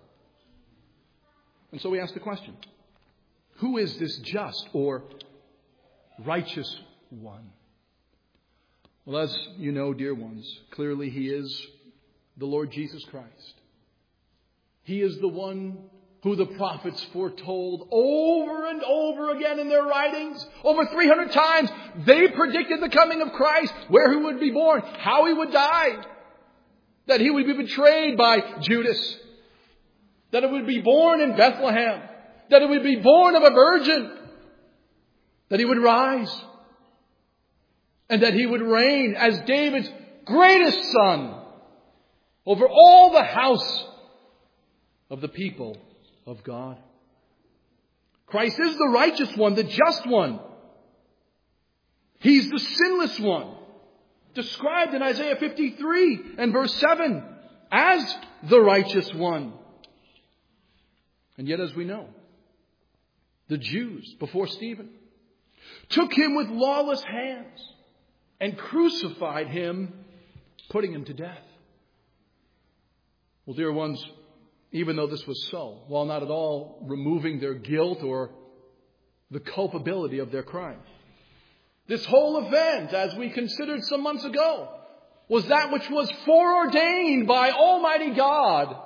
And so we ask the question, who is this just or righteous one? Well, as you know, dear ones, clearly he is the Lord Jesus Christ. He is the one who the prophets foretold over and over again in their writings. Over 300 times they predicted the coming of Christ, where he would be born, how he would die, that he would be betrayed by Judas, that it would be born in Bethlehem, that it would be born of a virgin, that he would rise, and that he would reign as David's greatest son over all the house of the people of God. Christ is the righteous one, the just one. He's the sinless one, described in Isaiah 53 and verse 7 as the righteous one. And yet, as we know, the Jews before Stephen took him with lawless hands and crucified him, putting him to death. Well, dear ones, even though this was so, while not at all removing their guilt or the culpability of their crime, this whole event, as we considered some months ago, was that which was foreordained by Almighty God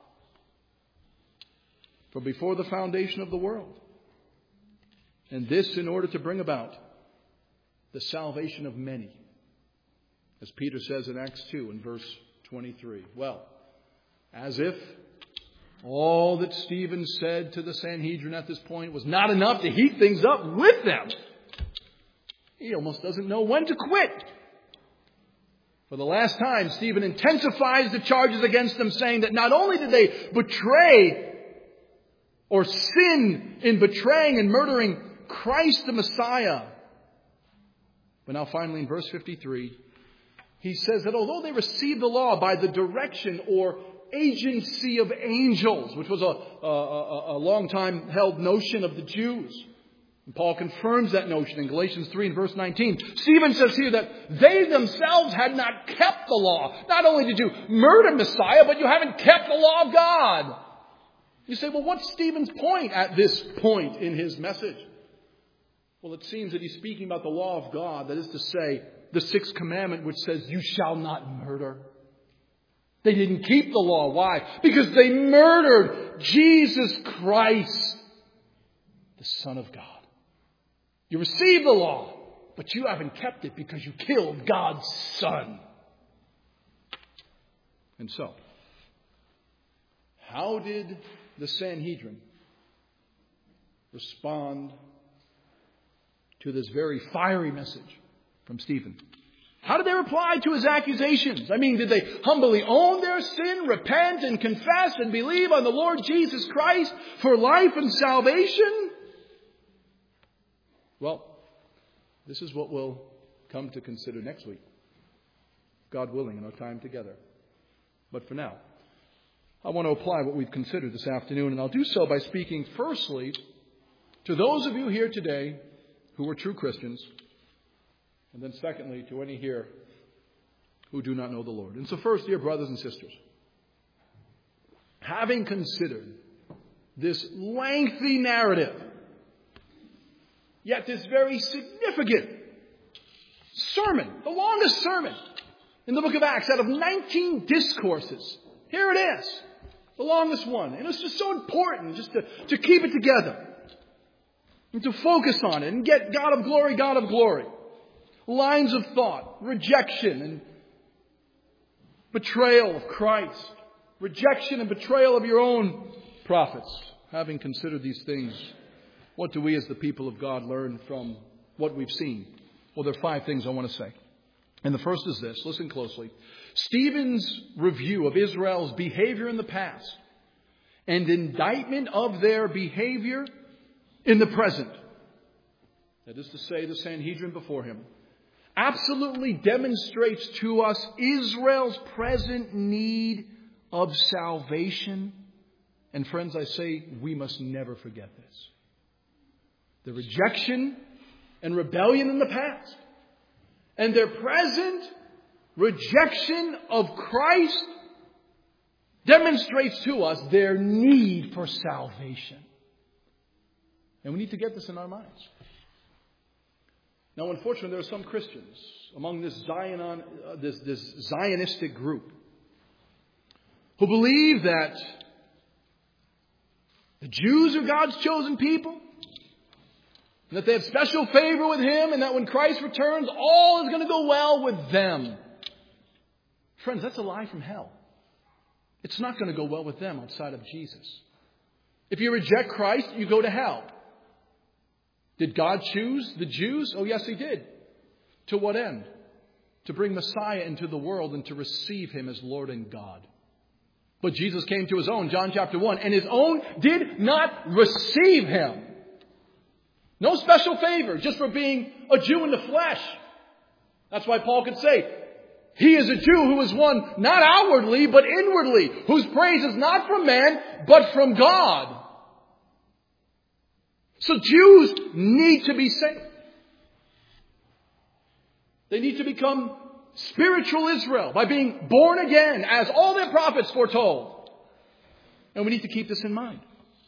from before the foundation of the world. And this in order to bring about the salvation of many. As Peter says in Acts 2 in verse 23. Well, as if all that Stephen said to the Sanhedrin at this point was not enough to heat things up with them, he almost doesn't know when to quit. For the last time, Stephen intensifies the charges against them, saying that not only did they betray or sin in betraying and murdering Christ the Messiah, but now finally in verse 53, he says that although they received the law by the direction or agency of angels, which was a long time held notion of the Jews, and Paul confirms that notion in Galatians 3 and verse 19. Stephen says here that they themselves had not kept the law. Not only did you murder Messiah, but you haven't kept the law of God. You say, well, what's Stephen's point at this point in his message? Well, it seems that he's speaking about the law of God. That is to say, the sixth commandment which says, you shall not murder. They didn't keep the law. Why? Because they murdered Jesus Christ, the Son of God. You received the law, but you haven't kept it because you killed God's Son. And so, how did the Sanhedrin respond to this very fiery message from Stephen? How did they reply to his accusations? I mean, did they humbly own their sin, repent and confess and believe on the Lord Jesus Christ for life and salvation? Well, this is what we'll come to consider next week, God willing, in our time together. But for now, I want to apply what we've considered this afternoon, and I'll do so by speaking firstly to those of you here today who are true Christians, and then secondly to any here who do not know the Lord. And so first, dear brothers and sisters, having considered this lengthy narrative, yet this very significant sermon, the longest sermon in the book of Acts out of 19 discourses, here it is, the longest one. And it's just so important just to keep it together and to focus on it and get God of glory. Lines of thought, rejection and betrayal of Christ, rejection and betrayal of your own prophets. Having considered these things, what do we as the people of God learn from what we've seen? Well, there are 5 things I want to say. And the first is this. Listen closely. Stephen's review of Israel's behavior in the past and indictment of their behavior in the present, that is to say, the Sanhedrin before him, absolutely demonstrates to us Israel's present need of salvation. And friends, I say we must never forget this. The rejection and rebellion in the past and their present rejection of Christ demonstrates to us their need for salvation. And we need to get this in our minds. Now, unfortunately, there are some Christians among this Zionistic group who believe that the Jews are God's chosen people, and that they have special favor with Him, and that when Christ returns, all is going to go well with them. Friends, that's a lie from hell. It's not going to go well with them outside of Jesus. If you reject Christ, you go to hell. Did God choose the Jews? Oh, yes, He did. To what end? To bring Messiah into the world and to receive Him as Lord and God. But Jesus came to His own, John chapter 1, and His own did not receive Him. No special favor, just for being a Jew in the flesh. That's why Paul could say, He is a Jew who is one not outwardly, but inwardly, whose praise is not from man, but from God. So Jews need to be saved. They need to become spiritual Israel by being born again, as all their prophets foretold. And we need to keep this in mind.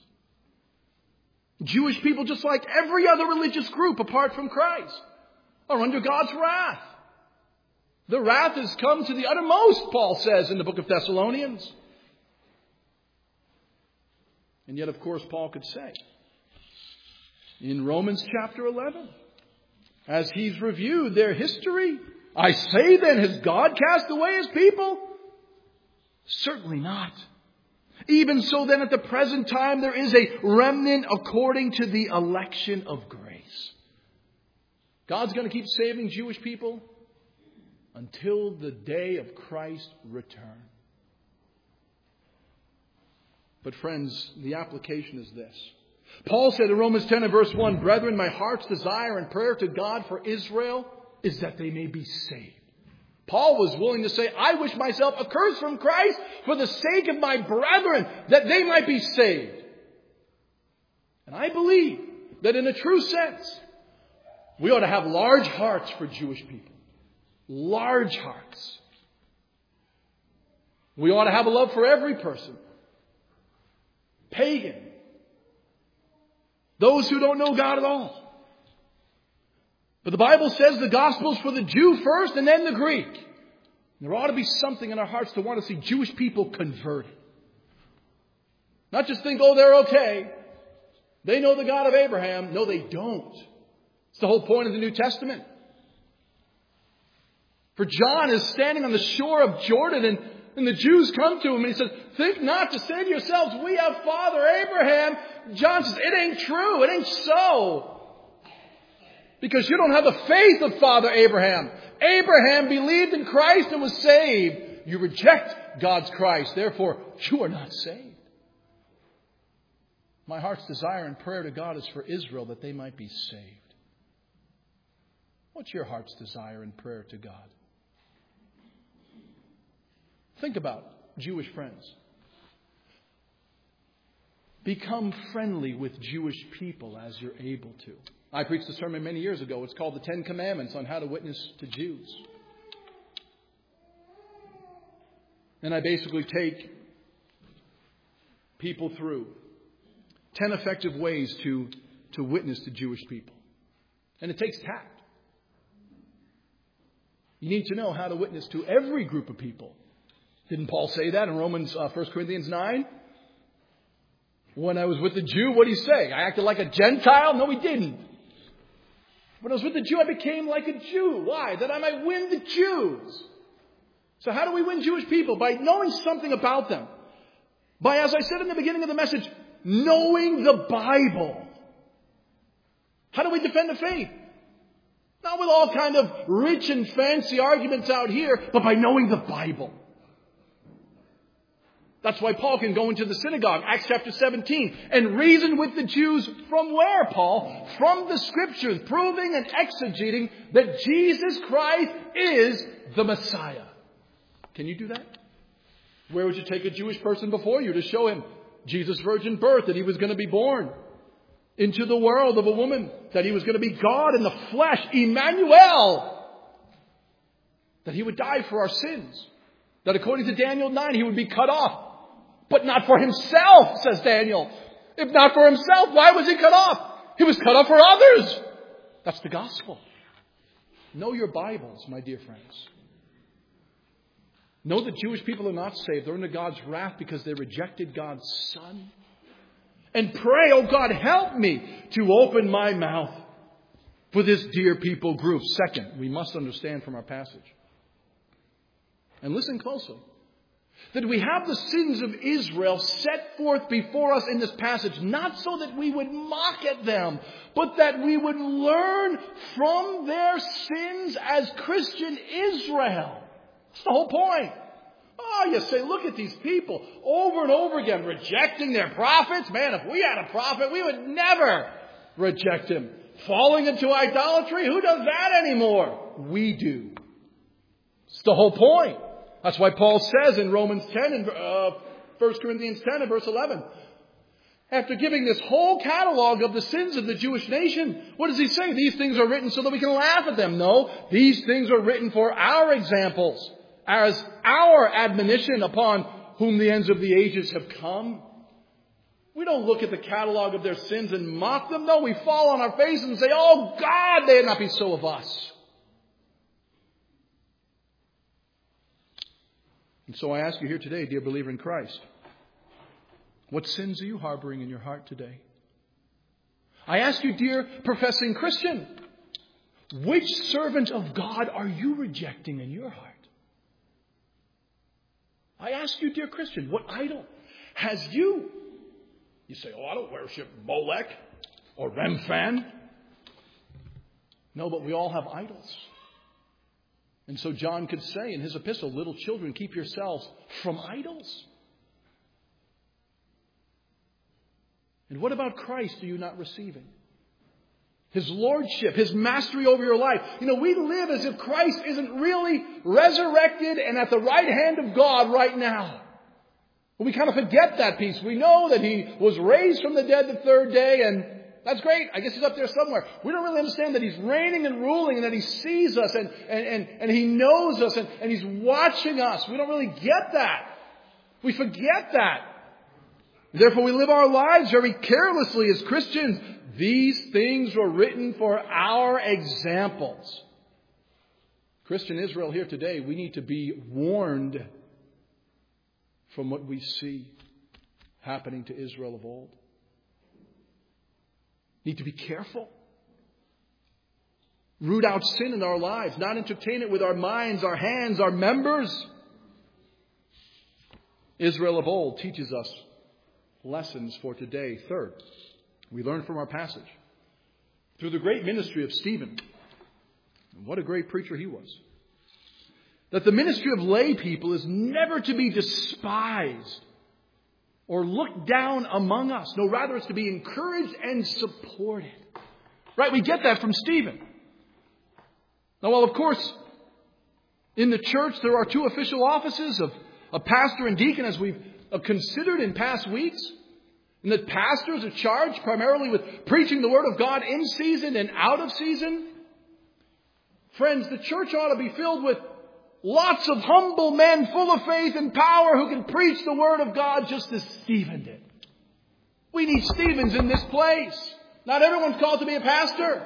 Jewish people, just like every other religious group apart from Christ, are under God's wrath. The wrath has come to the uttermost, Paul says in the book of Thessalonians. And yet, of course, Paul could say in Romans chapter 11, as he's reviewed their history, I say then, has God cast away His people? Certainly not. Even so then, at the present time, there is a remnant according to the election of grace. God's going to keep saving Jewish people until the day of Christ's return. But friends, the application is this. Paul said in Romans 10 and verse 1, Brethren, my heart's desire and prayer to God for Israel is that they may be saved. Paul was willing to say, I wish myself accursed from Christ for the sake of my brethren, that they might be saved. And I believe that in a true sense, we ought to have large hearts for Jewish people. Large hearts. We ought to have a love for every person. Pagan. Those who don't know God at all. But the Bible says the gospel's for the Jew first and then the Greek. There ought to be something in our hearts to want to see Jewish people converted. Not just think, oh, they're okay. They know the God of Abraham. No, they don't. It's the whole point of the New Testament. For John is standing on the shore of Jordan, and the Jews come to him and he says, think not to say to yourselves, we have Father Abraham. John says, it ain't true. It ain't so. Because you don't have the faith of Father Abraham. Abraham believed in Christ and was saved. You reject God's Christ. Therefore, you are not saved. My heart's desire and prayer to God is for Israel, that they might be saved. What's your heart's desire and prayer to God? Think about Jewish friends. Become friendly with Jewish people as you're able to. I preached a sermon many years ago. It's called The 10 Commandments on how to witness to Jews. And I basically take people through 10 effective ways to witness to Jewish people. And it takes tact. You need to know how to witness to every group of people. Didn't Paul say that in 1 Corinthians 9? When I was with the Jew, what did he say? I acted like a Gentile? No, he didn't. When I was with the Jew, I became like a Jew. Why? That I might win the Jews. So how do we win Jewish people? By knowing something about them. By, as I said in the beginning of the message, knowing the Bible. How do we defend the faith? Not with all kind of rich and fancy arguments out here, but by knowing the Bible. That's why Paul can go into the synagogue, Acts chapter 17, and reason with the Jews from where, Paul? From the Scriptures, proving and exegeting that Jesus Christ is the Messiah. Can you do that? Where would you take a Jewish person before you to show him Jesus' virgin birth, that he was going to be born into the world of a woman, that he was going to be God in the flesh, Emmanuel, that he would die for our sins, that according to Daniel 9, he would be cut off. But not for himself, says Daniel. If not for himself, why was he cut off? He was cut off for others. That's the gospel. Know your Bibles, my dear friends. Know that Jewish people are not saved. They're under God's wrath because they rejected God's Son. And pray, oh God, help me to open my mouth for this dear people group. Second, we must understand from our passage. And listen closely. That we have the sins of Israel set forth before us in this passage, not so that we would mock at them, but that we would learn from their sins as Christian Israel. That's the whole point. Oh, you say, look at these people over and over again rejecting their prophets. Man, if we had a prophet, we would never reject him. Falling into idolatry, who does that anymore? We do. It's the whole point. That's why Paul says in Romans 10 and 1 Corinthians 10 and verse 11, after giving this whole catalog of the sins of the Jewish nation, what does he say? These things are written so that we can laugh at them. No, these things are written for our examples, as our admonition upon whom the ends of the ages have come. We don't look at the catalog of their sins and mock them. No, we fall on our face and say, oh God, may it not be so of us. And so I ask you here today, dear believer in Christ, what sins are you harboring in your heart today? I ask you, dear professing Christian, which servant of God are you rejecting in your heart? I ask you, dear Christian, what idol has you? You say, oh, I don't worship Molech or Remphan. No, but we all have idols. And so John could say in his epistle, little children, keep yourselves from idols. And what about Christ are you not receiving? His lordship, his mastery over your life. You know, we live as if Christ isn't really resurrected and at the right hand of God right now. But we kind of forget that piece. We know that he was raised from the dead the third day, and that's great. I guess he's up there somewhere. We don't really understand that he's reigning and ruling and that he sees us and he knows us and he's watching us. We don't really get that. We forget that. Therefore, we live our lives very carelessly as Christians. These things were written for our examples. Christian Israel here today, we need to be warned from what we see happening to Israel of old. Need to be careful. Root out sin in our lives, not entertain it with our minds, our hands, our members. Israel of old teaches us lessons for today. Third, we learn from our passage through the great ministry of Stephen. And what a great preacher he was. That the ministry of lay people is never to be despised or looked down among us. No, rather it's to be encouraged and supported. Right? We get that from Stephen. Now, well, of course, in the church there are two official offices of pastor and deacon, as we've considered in past weeks. And that pastors are charged primarily with preaching the Word of God in season and out of season. Friends, the church ought to be filled with lots of humble men full of faith and power who can preach the Word of God just as Stephen did. We need Stephens in this place. Not everyone's called to be a pastor.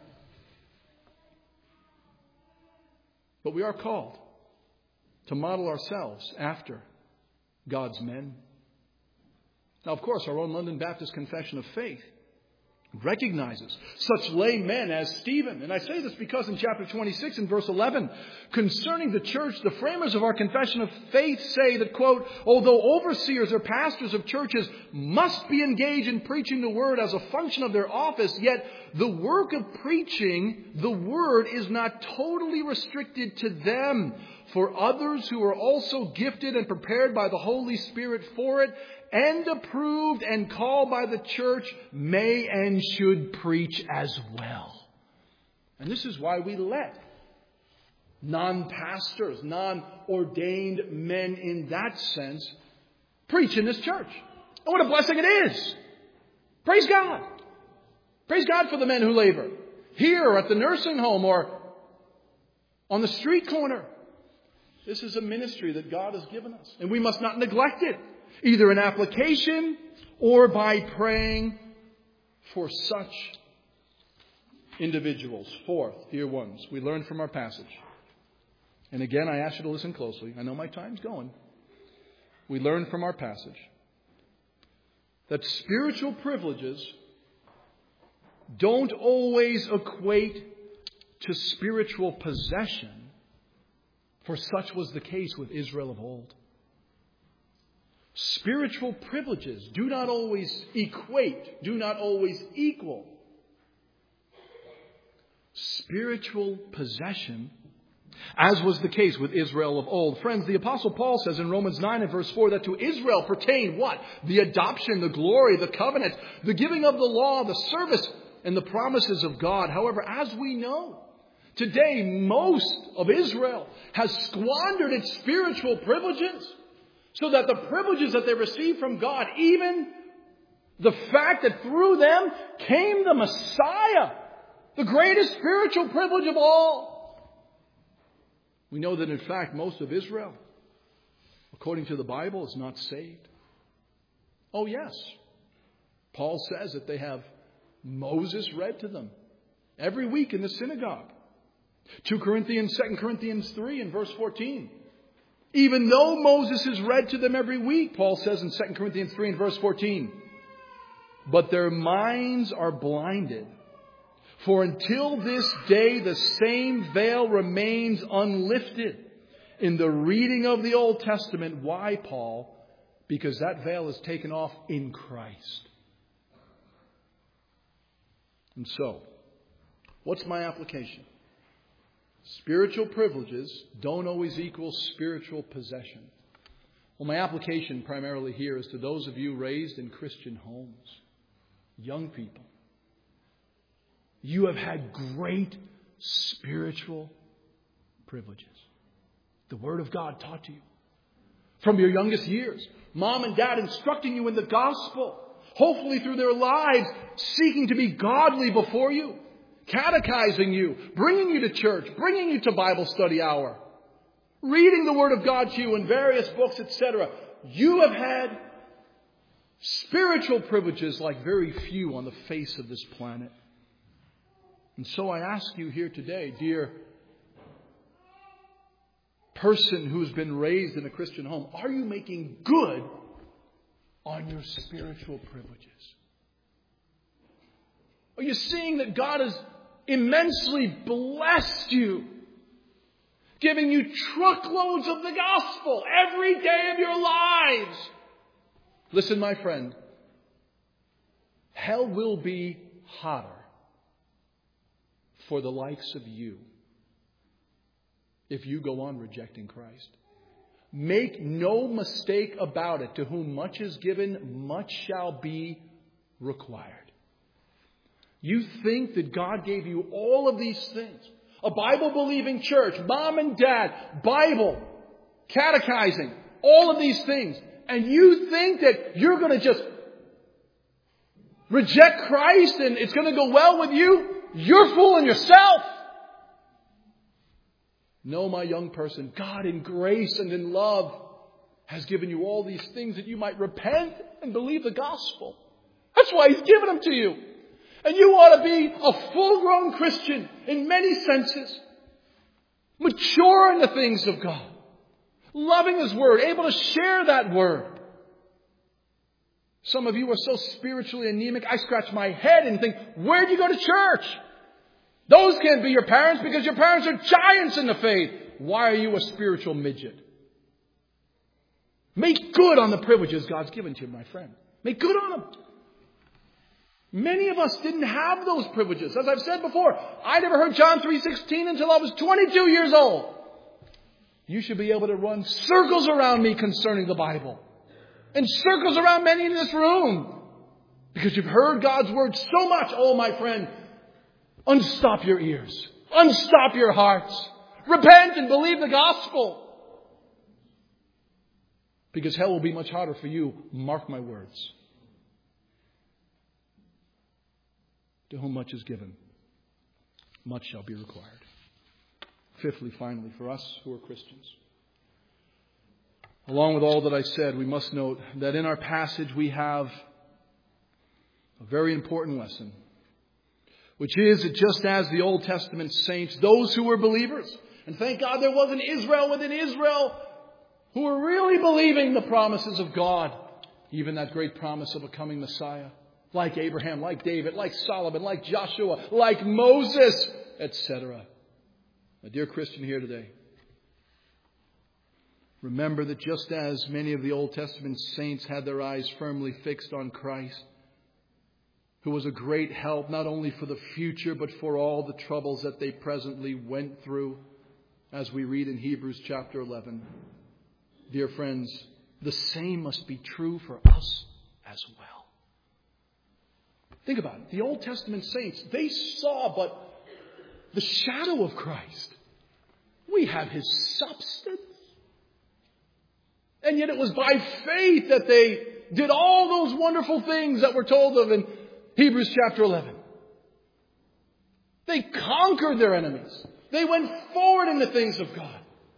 But we are called to model ourselves after God's men. Now, of course, our own London Baptist Confession of Faith recognizes such lay men as Stephen. And I say this because in chapter 26 and verse 11, concerning the church, the framers of our confession of faith say that, quote, although overseers or pastors of churches must be engaged in preaching the word as a function of their office, yet the work of preaching the word is not totally restricted to them. For others who are also gifted and prepared by the Holy Spirit for it, and approved and called by the church, may and should preach as well. And this is why we let non-pastors, non-ordained men in that sense, preach in this church. And what a blessing it is! Praise God! Praise God for the men who labor here or at the nursing home or on the street corner. This is a ministry that God has given us, and we must not neglect it, either in application or by praying for such individuals. Fourth, dear ones, we learn from our passage. And again, I ask you to listen closely. I know my time's going. We learn from our passage that spiritual privileges don't always equate to spiritual possession, for such was the case with Israel of old. Spiritual privileges do not always equate, do not always equal spiritual possession, as was the case with Israel of old. Friends, the Apostle Paul says in Romans 9 and verse 4 that to Israel pertained what? The adoption, the glory, the covenant, the giving of the law, the service, and the promises of God. However, as we know, today most of Israel has squandered its spiritual privileges, so that the privileges that they receive from God, even the fact that through them came the Messiah, the greatest spiritual privilege of all. We know that in fact most of Israel, according to the Bible, is not saved. Oh yes, Paul says that they have Moses read to them every week in the synagogue. 2 Corinthians, 2 Corinthians 3 and verse 14. Even though Moses is read to them every week, Paul says in 2 Corinthians 3 and verse 14, but their minds are blinded. For until this day, the same veil remains unlifted in the reading of the Old Testament. Why, Paul? Because that veil is taken off in Christ. And so, what's my application? Spiritual privileges don't always equal spiritual possession. Well, my application primarily here is to those of you raised in Christian homes, young people. You have had great spiritual privileges. The Word of God taught to you from your youngest years. Mom and Dad instructing you in the gospel, hopefully through their lives, seeking to be godly before you. Catechizing you, bringing you to church, bringing you to Bible study hour, reading the Word of God to you in various books, etc. You have had spiritual privileges like very few on the face of this planet. And so I ask you here today, dear person who's been raised in a Christian home, are you making good on your spiritual privileges? Are you seeing that God has immensely blessed you, giving you truckloads of the gospel every day of your lives? Listen, my friend, hell will be hotter for the likes of you if you go on rejecting Christ. Make no mistake about it. To whom much is given, much shall be required. You think that God gave you all of these things. A Bible-believing church, mom and dad, Bible, catechizing, all of these things. And you think that you're going to just reject Christ and it's going to go well with you? You're fooling yourself. No, my young person, God in grace and in love has given you all these things that you might repent and believe the gospel. That's why He's given them to you. And you ought to be a full-grown Christian in many senses. Mature in the things of God. Loving His Word. Able to share that Word. Some of you are so spiritually anemic, I scratch my head and think, where'd you go to church? Those can't be your parents because your parents are giants in the faith. Why are you a spiritual midget? Make good on the privileges God's given to you, my friend. Make good on them. Many of us didn't have those privileges. As I've said before, I never heard John 3:16 until I was 22 years old. You should be able to run circles around me concerning the Bible. And circles around many in this room. Because you've heard God's Word so much. Oh, my friend, unstop your ears. Unstop your hearts. Repent and believe the gospel. Because hell will be much harder for you. Mark my words. To whom much is given, much shall be required. Fifthly, finally, for us who are Christians. Along with all that I said, we must note that in our passage we have a very important lesson. Which is that just as the Old Testament saints, those who were believers, and thank God there was an Israel within Israel who were really believing the promises of God. Even that great promise of a coming Messiah. Like Abraham, like David, like Solomon, like Joshua, like Moses, etc. My dear Christian here today, remember that just as many of the Old Testament saints had their eyes firmly fixed on Christ, who was a great help not only for the future but for all the troubles that they presently went through, as we read in Hebrews chapter 11. Dear friends, the same must be true for us as well. Think about it. The Old Testament saints, they saw but the shadow of Christ. We have His substance. And yet it was by faith that they did all those wonderful things that we're told of in Hebrews chapter 11. They conquered their enemies. They went forward in the things of God.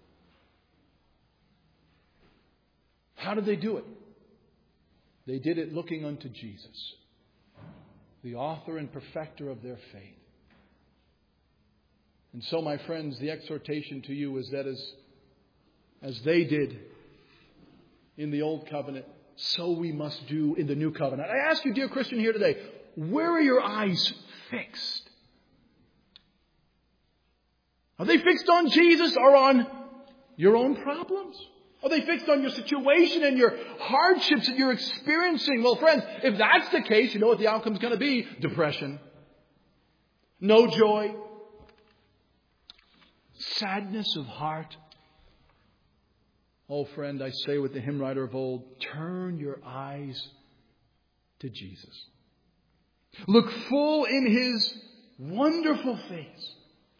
How did they do it? They did it looking unto Jesus, the author and perfecter of their faith. And so, my friends, the exhortation to you is that as they did in the Old Covenant, so we must do in the New Covenant. I ask you, dear Christian here today, where are your eyes fixed? Are they fixed on Jesus or on your own problems? Are they fixed on your situation and your hardships that you're experiencing? Well, friends, if that's the case, you know what the outcome's going to be? Depression. No joy. Sadness of heart. Oh, friend, I say with the hymn writer of old, turn your eyes to Jesus. Look full in His wonderful face.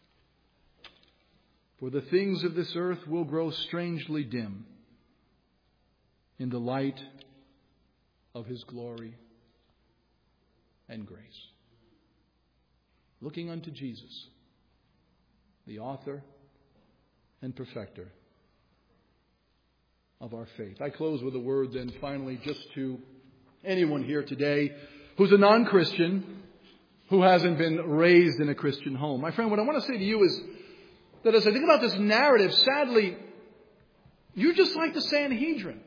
For the things of this earth will grow strangely dim in the light of His glory and grace. Looking unto Jesus, the author and perfecter of our faith. I close with a word then finally just to anyone here today who's a non-Christian, who hasn't been raised in a Christian home. My friend, what I want to say to you is that as I think about this narrative, sadly, you're just like the Sanhedrin.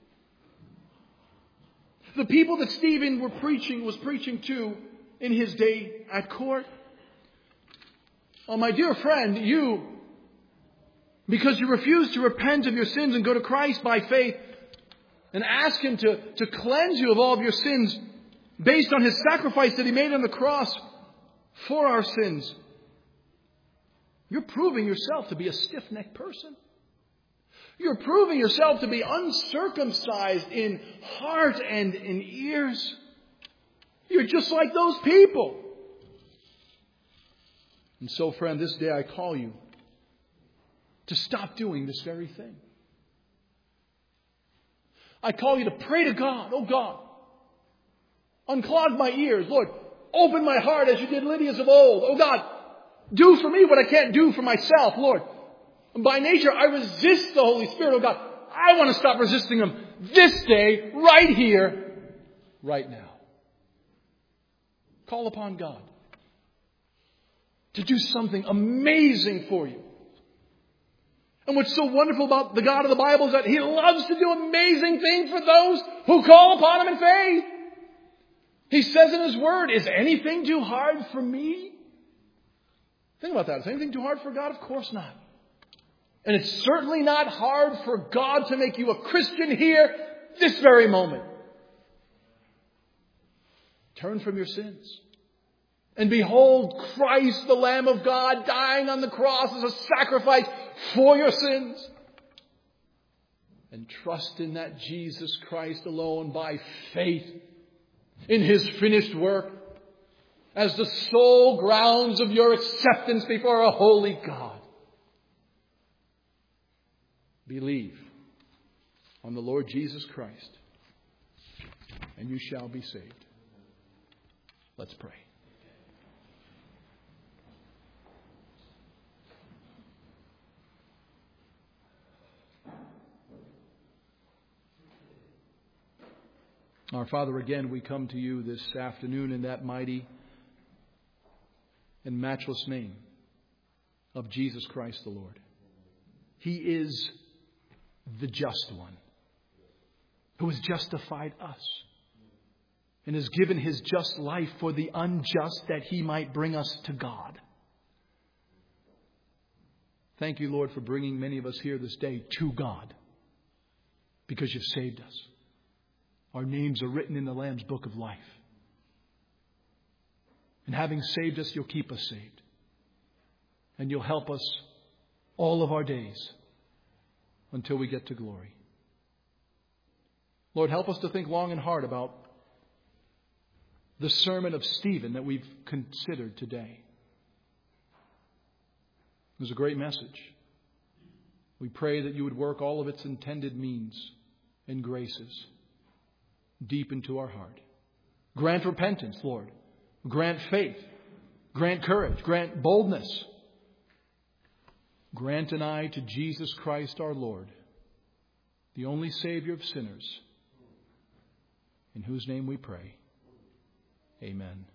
The people that Stephen was preaching to in his day at court. Oh, my dear friend, you, because you refuse to repent of your sins and go to Christ by faith and ask Him to cleanse you of all of your sins based on His sacrifice that He made on the cross for our sins, you're proving yourself to be a stiff-necked person. You're proving yourself to be uncircumcised in heart and in ears. You're just like those people. And so, friend, this day I call you to stop doing this very thing. I call you to pray to God. Oh God, unclog my ears. Lord, open my heart as you did Lydia's of old. Oh God, do for me what I can't do for myself, Lord. And by nature, I resist the Holy Spirit. Oh God, I want to stop resisting Him this day, right here, right now. Call upon God to do something amazing for you. And what's so wonderful about the God of the Bible is that He loves to do amazing things for those who call upon Him in faith. He says in His Word, is anything too hard for me? Think about that. Is anything too hard for God? Of course not. And it's certainly not hard for God to make you a Christian here, this very moment. Turn from your sins. And behold Christ, the Lamb of God, dying on the cross as a sacrifice for your sins. And trust in that Jesus Christ alone by faith in His finished work as the sole grounds of your acceptance before a holy God. Believe on the Lord Jesus Christ, and you shall be saved. Let's pray. Our Father, again, we come to you this afternoon in that mighty and matchless name of Jesus Christ the Lord. He is the just one who has justified us and has given His just life for the unjust that He might bring us to God. Thank you, Lord, for bringing many of us here this day to God because You've saved us. Our names are written in the Lamb's book of life. And having saved us, You'll keep us saved. And You'll help us all of our days until we get to glory. Lord, help us to think long and hard about the sermon of Stephen that we've considered today. It was a great message. We pray that You would work all of its intended means and graces deep into our heart. Grant repentance, Lord. Grant faith. Grant courage. Grant boldness. Grant an eye to Jesus Christ our Lord, the only Savior of sinners, in whose name we pray. Amen.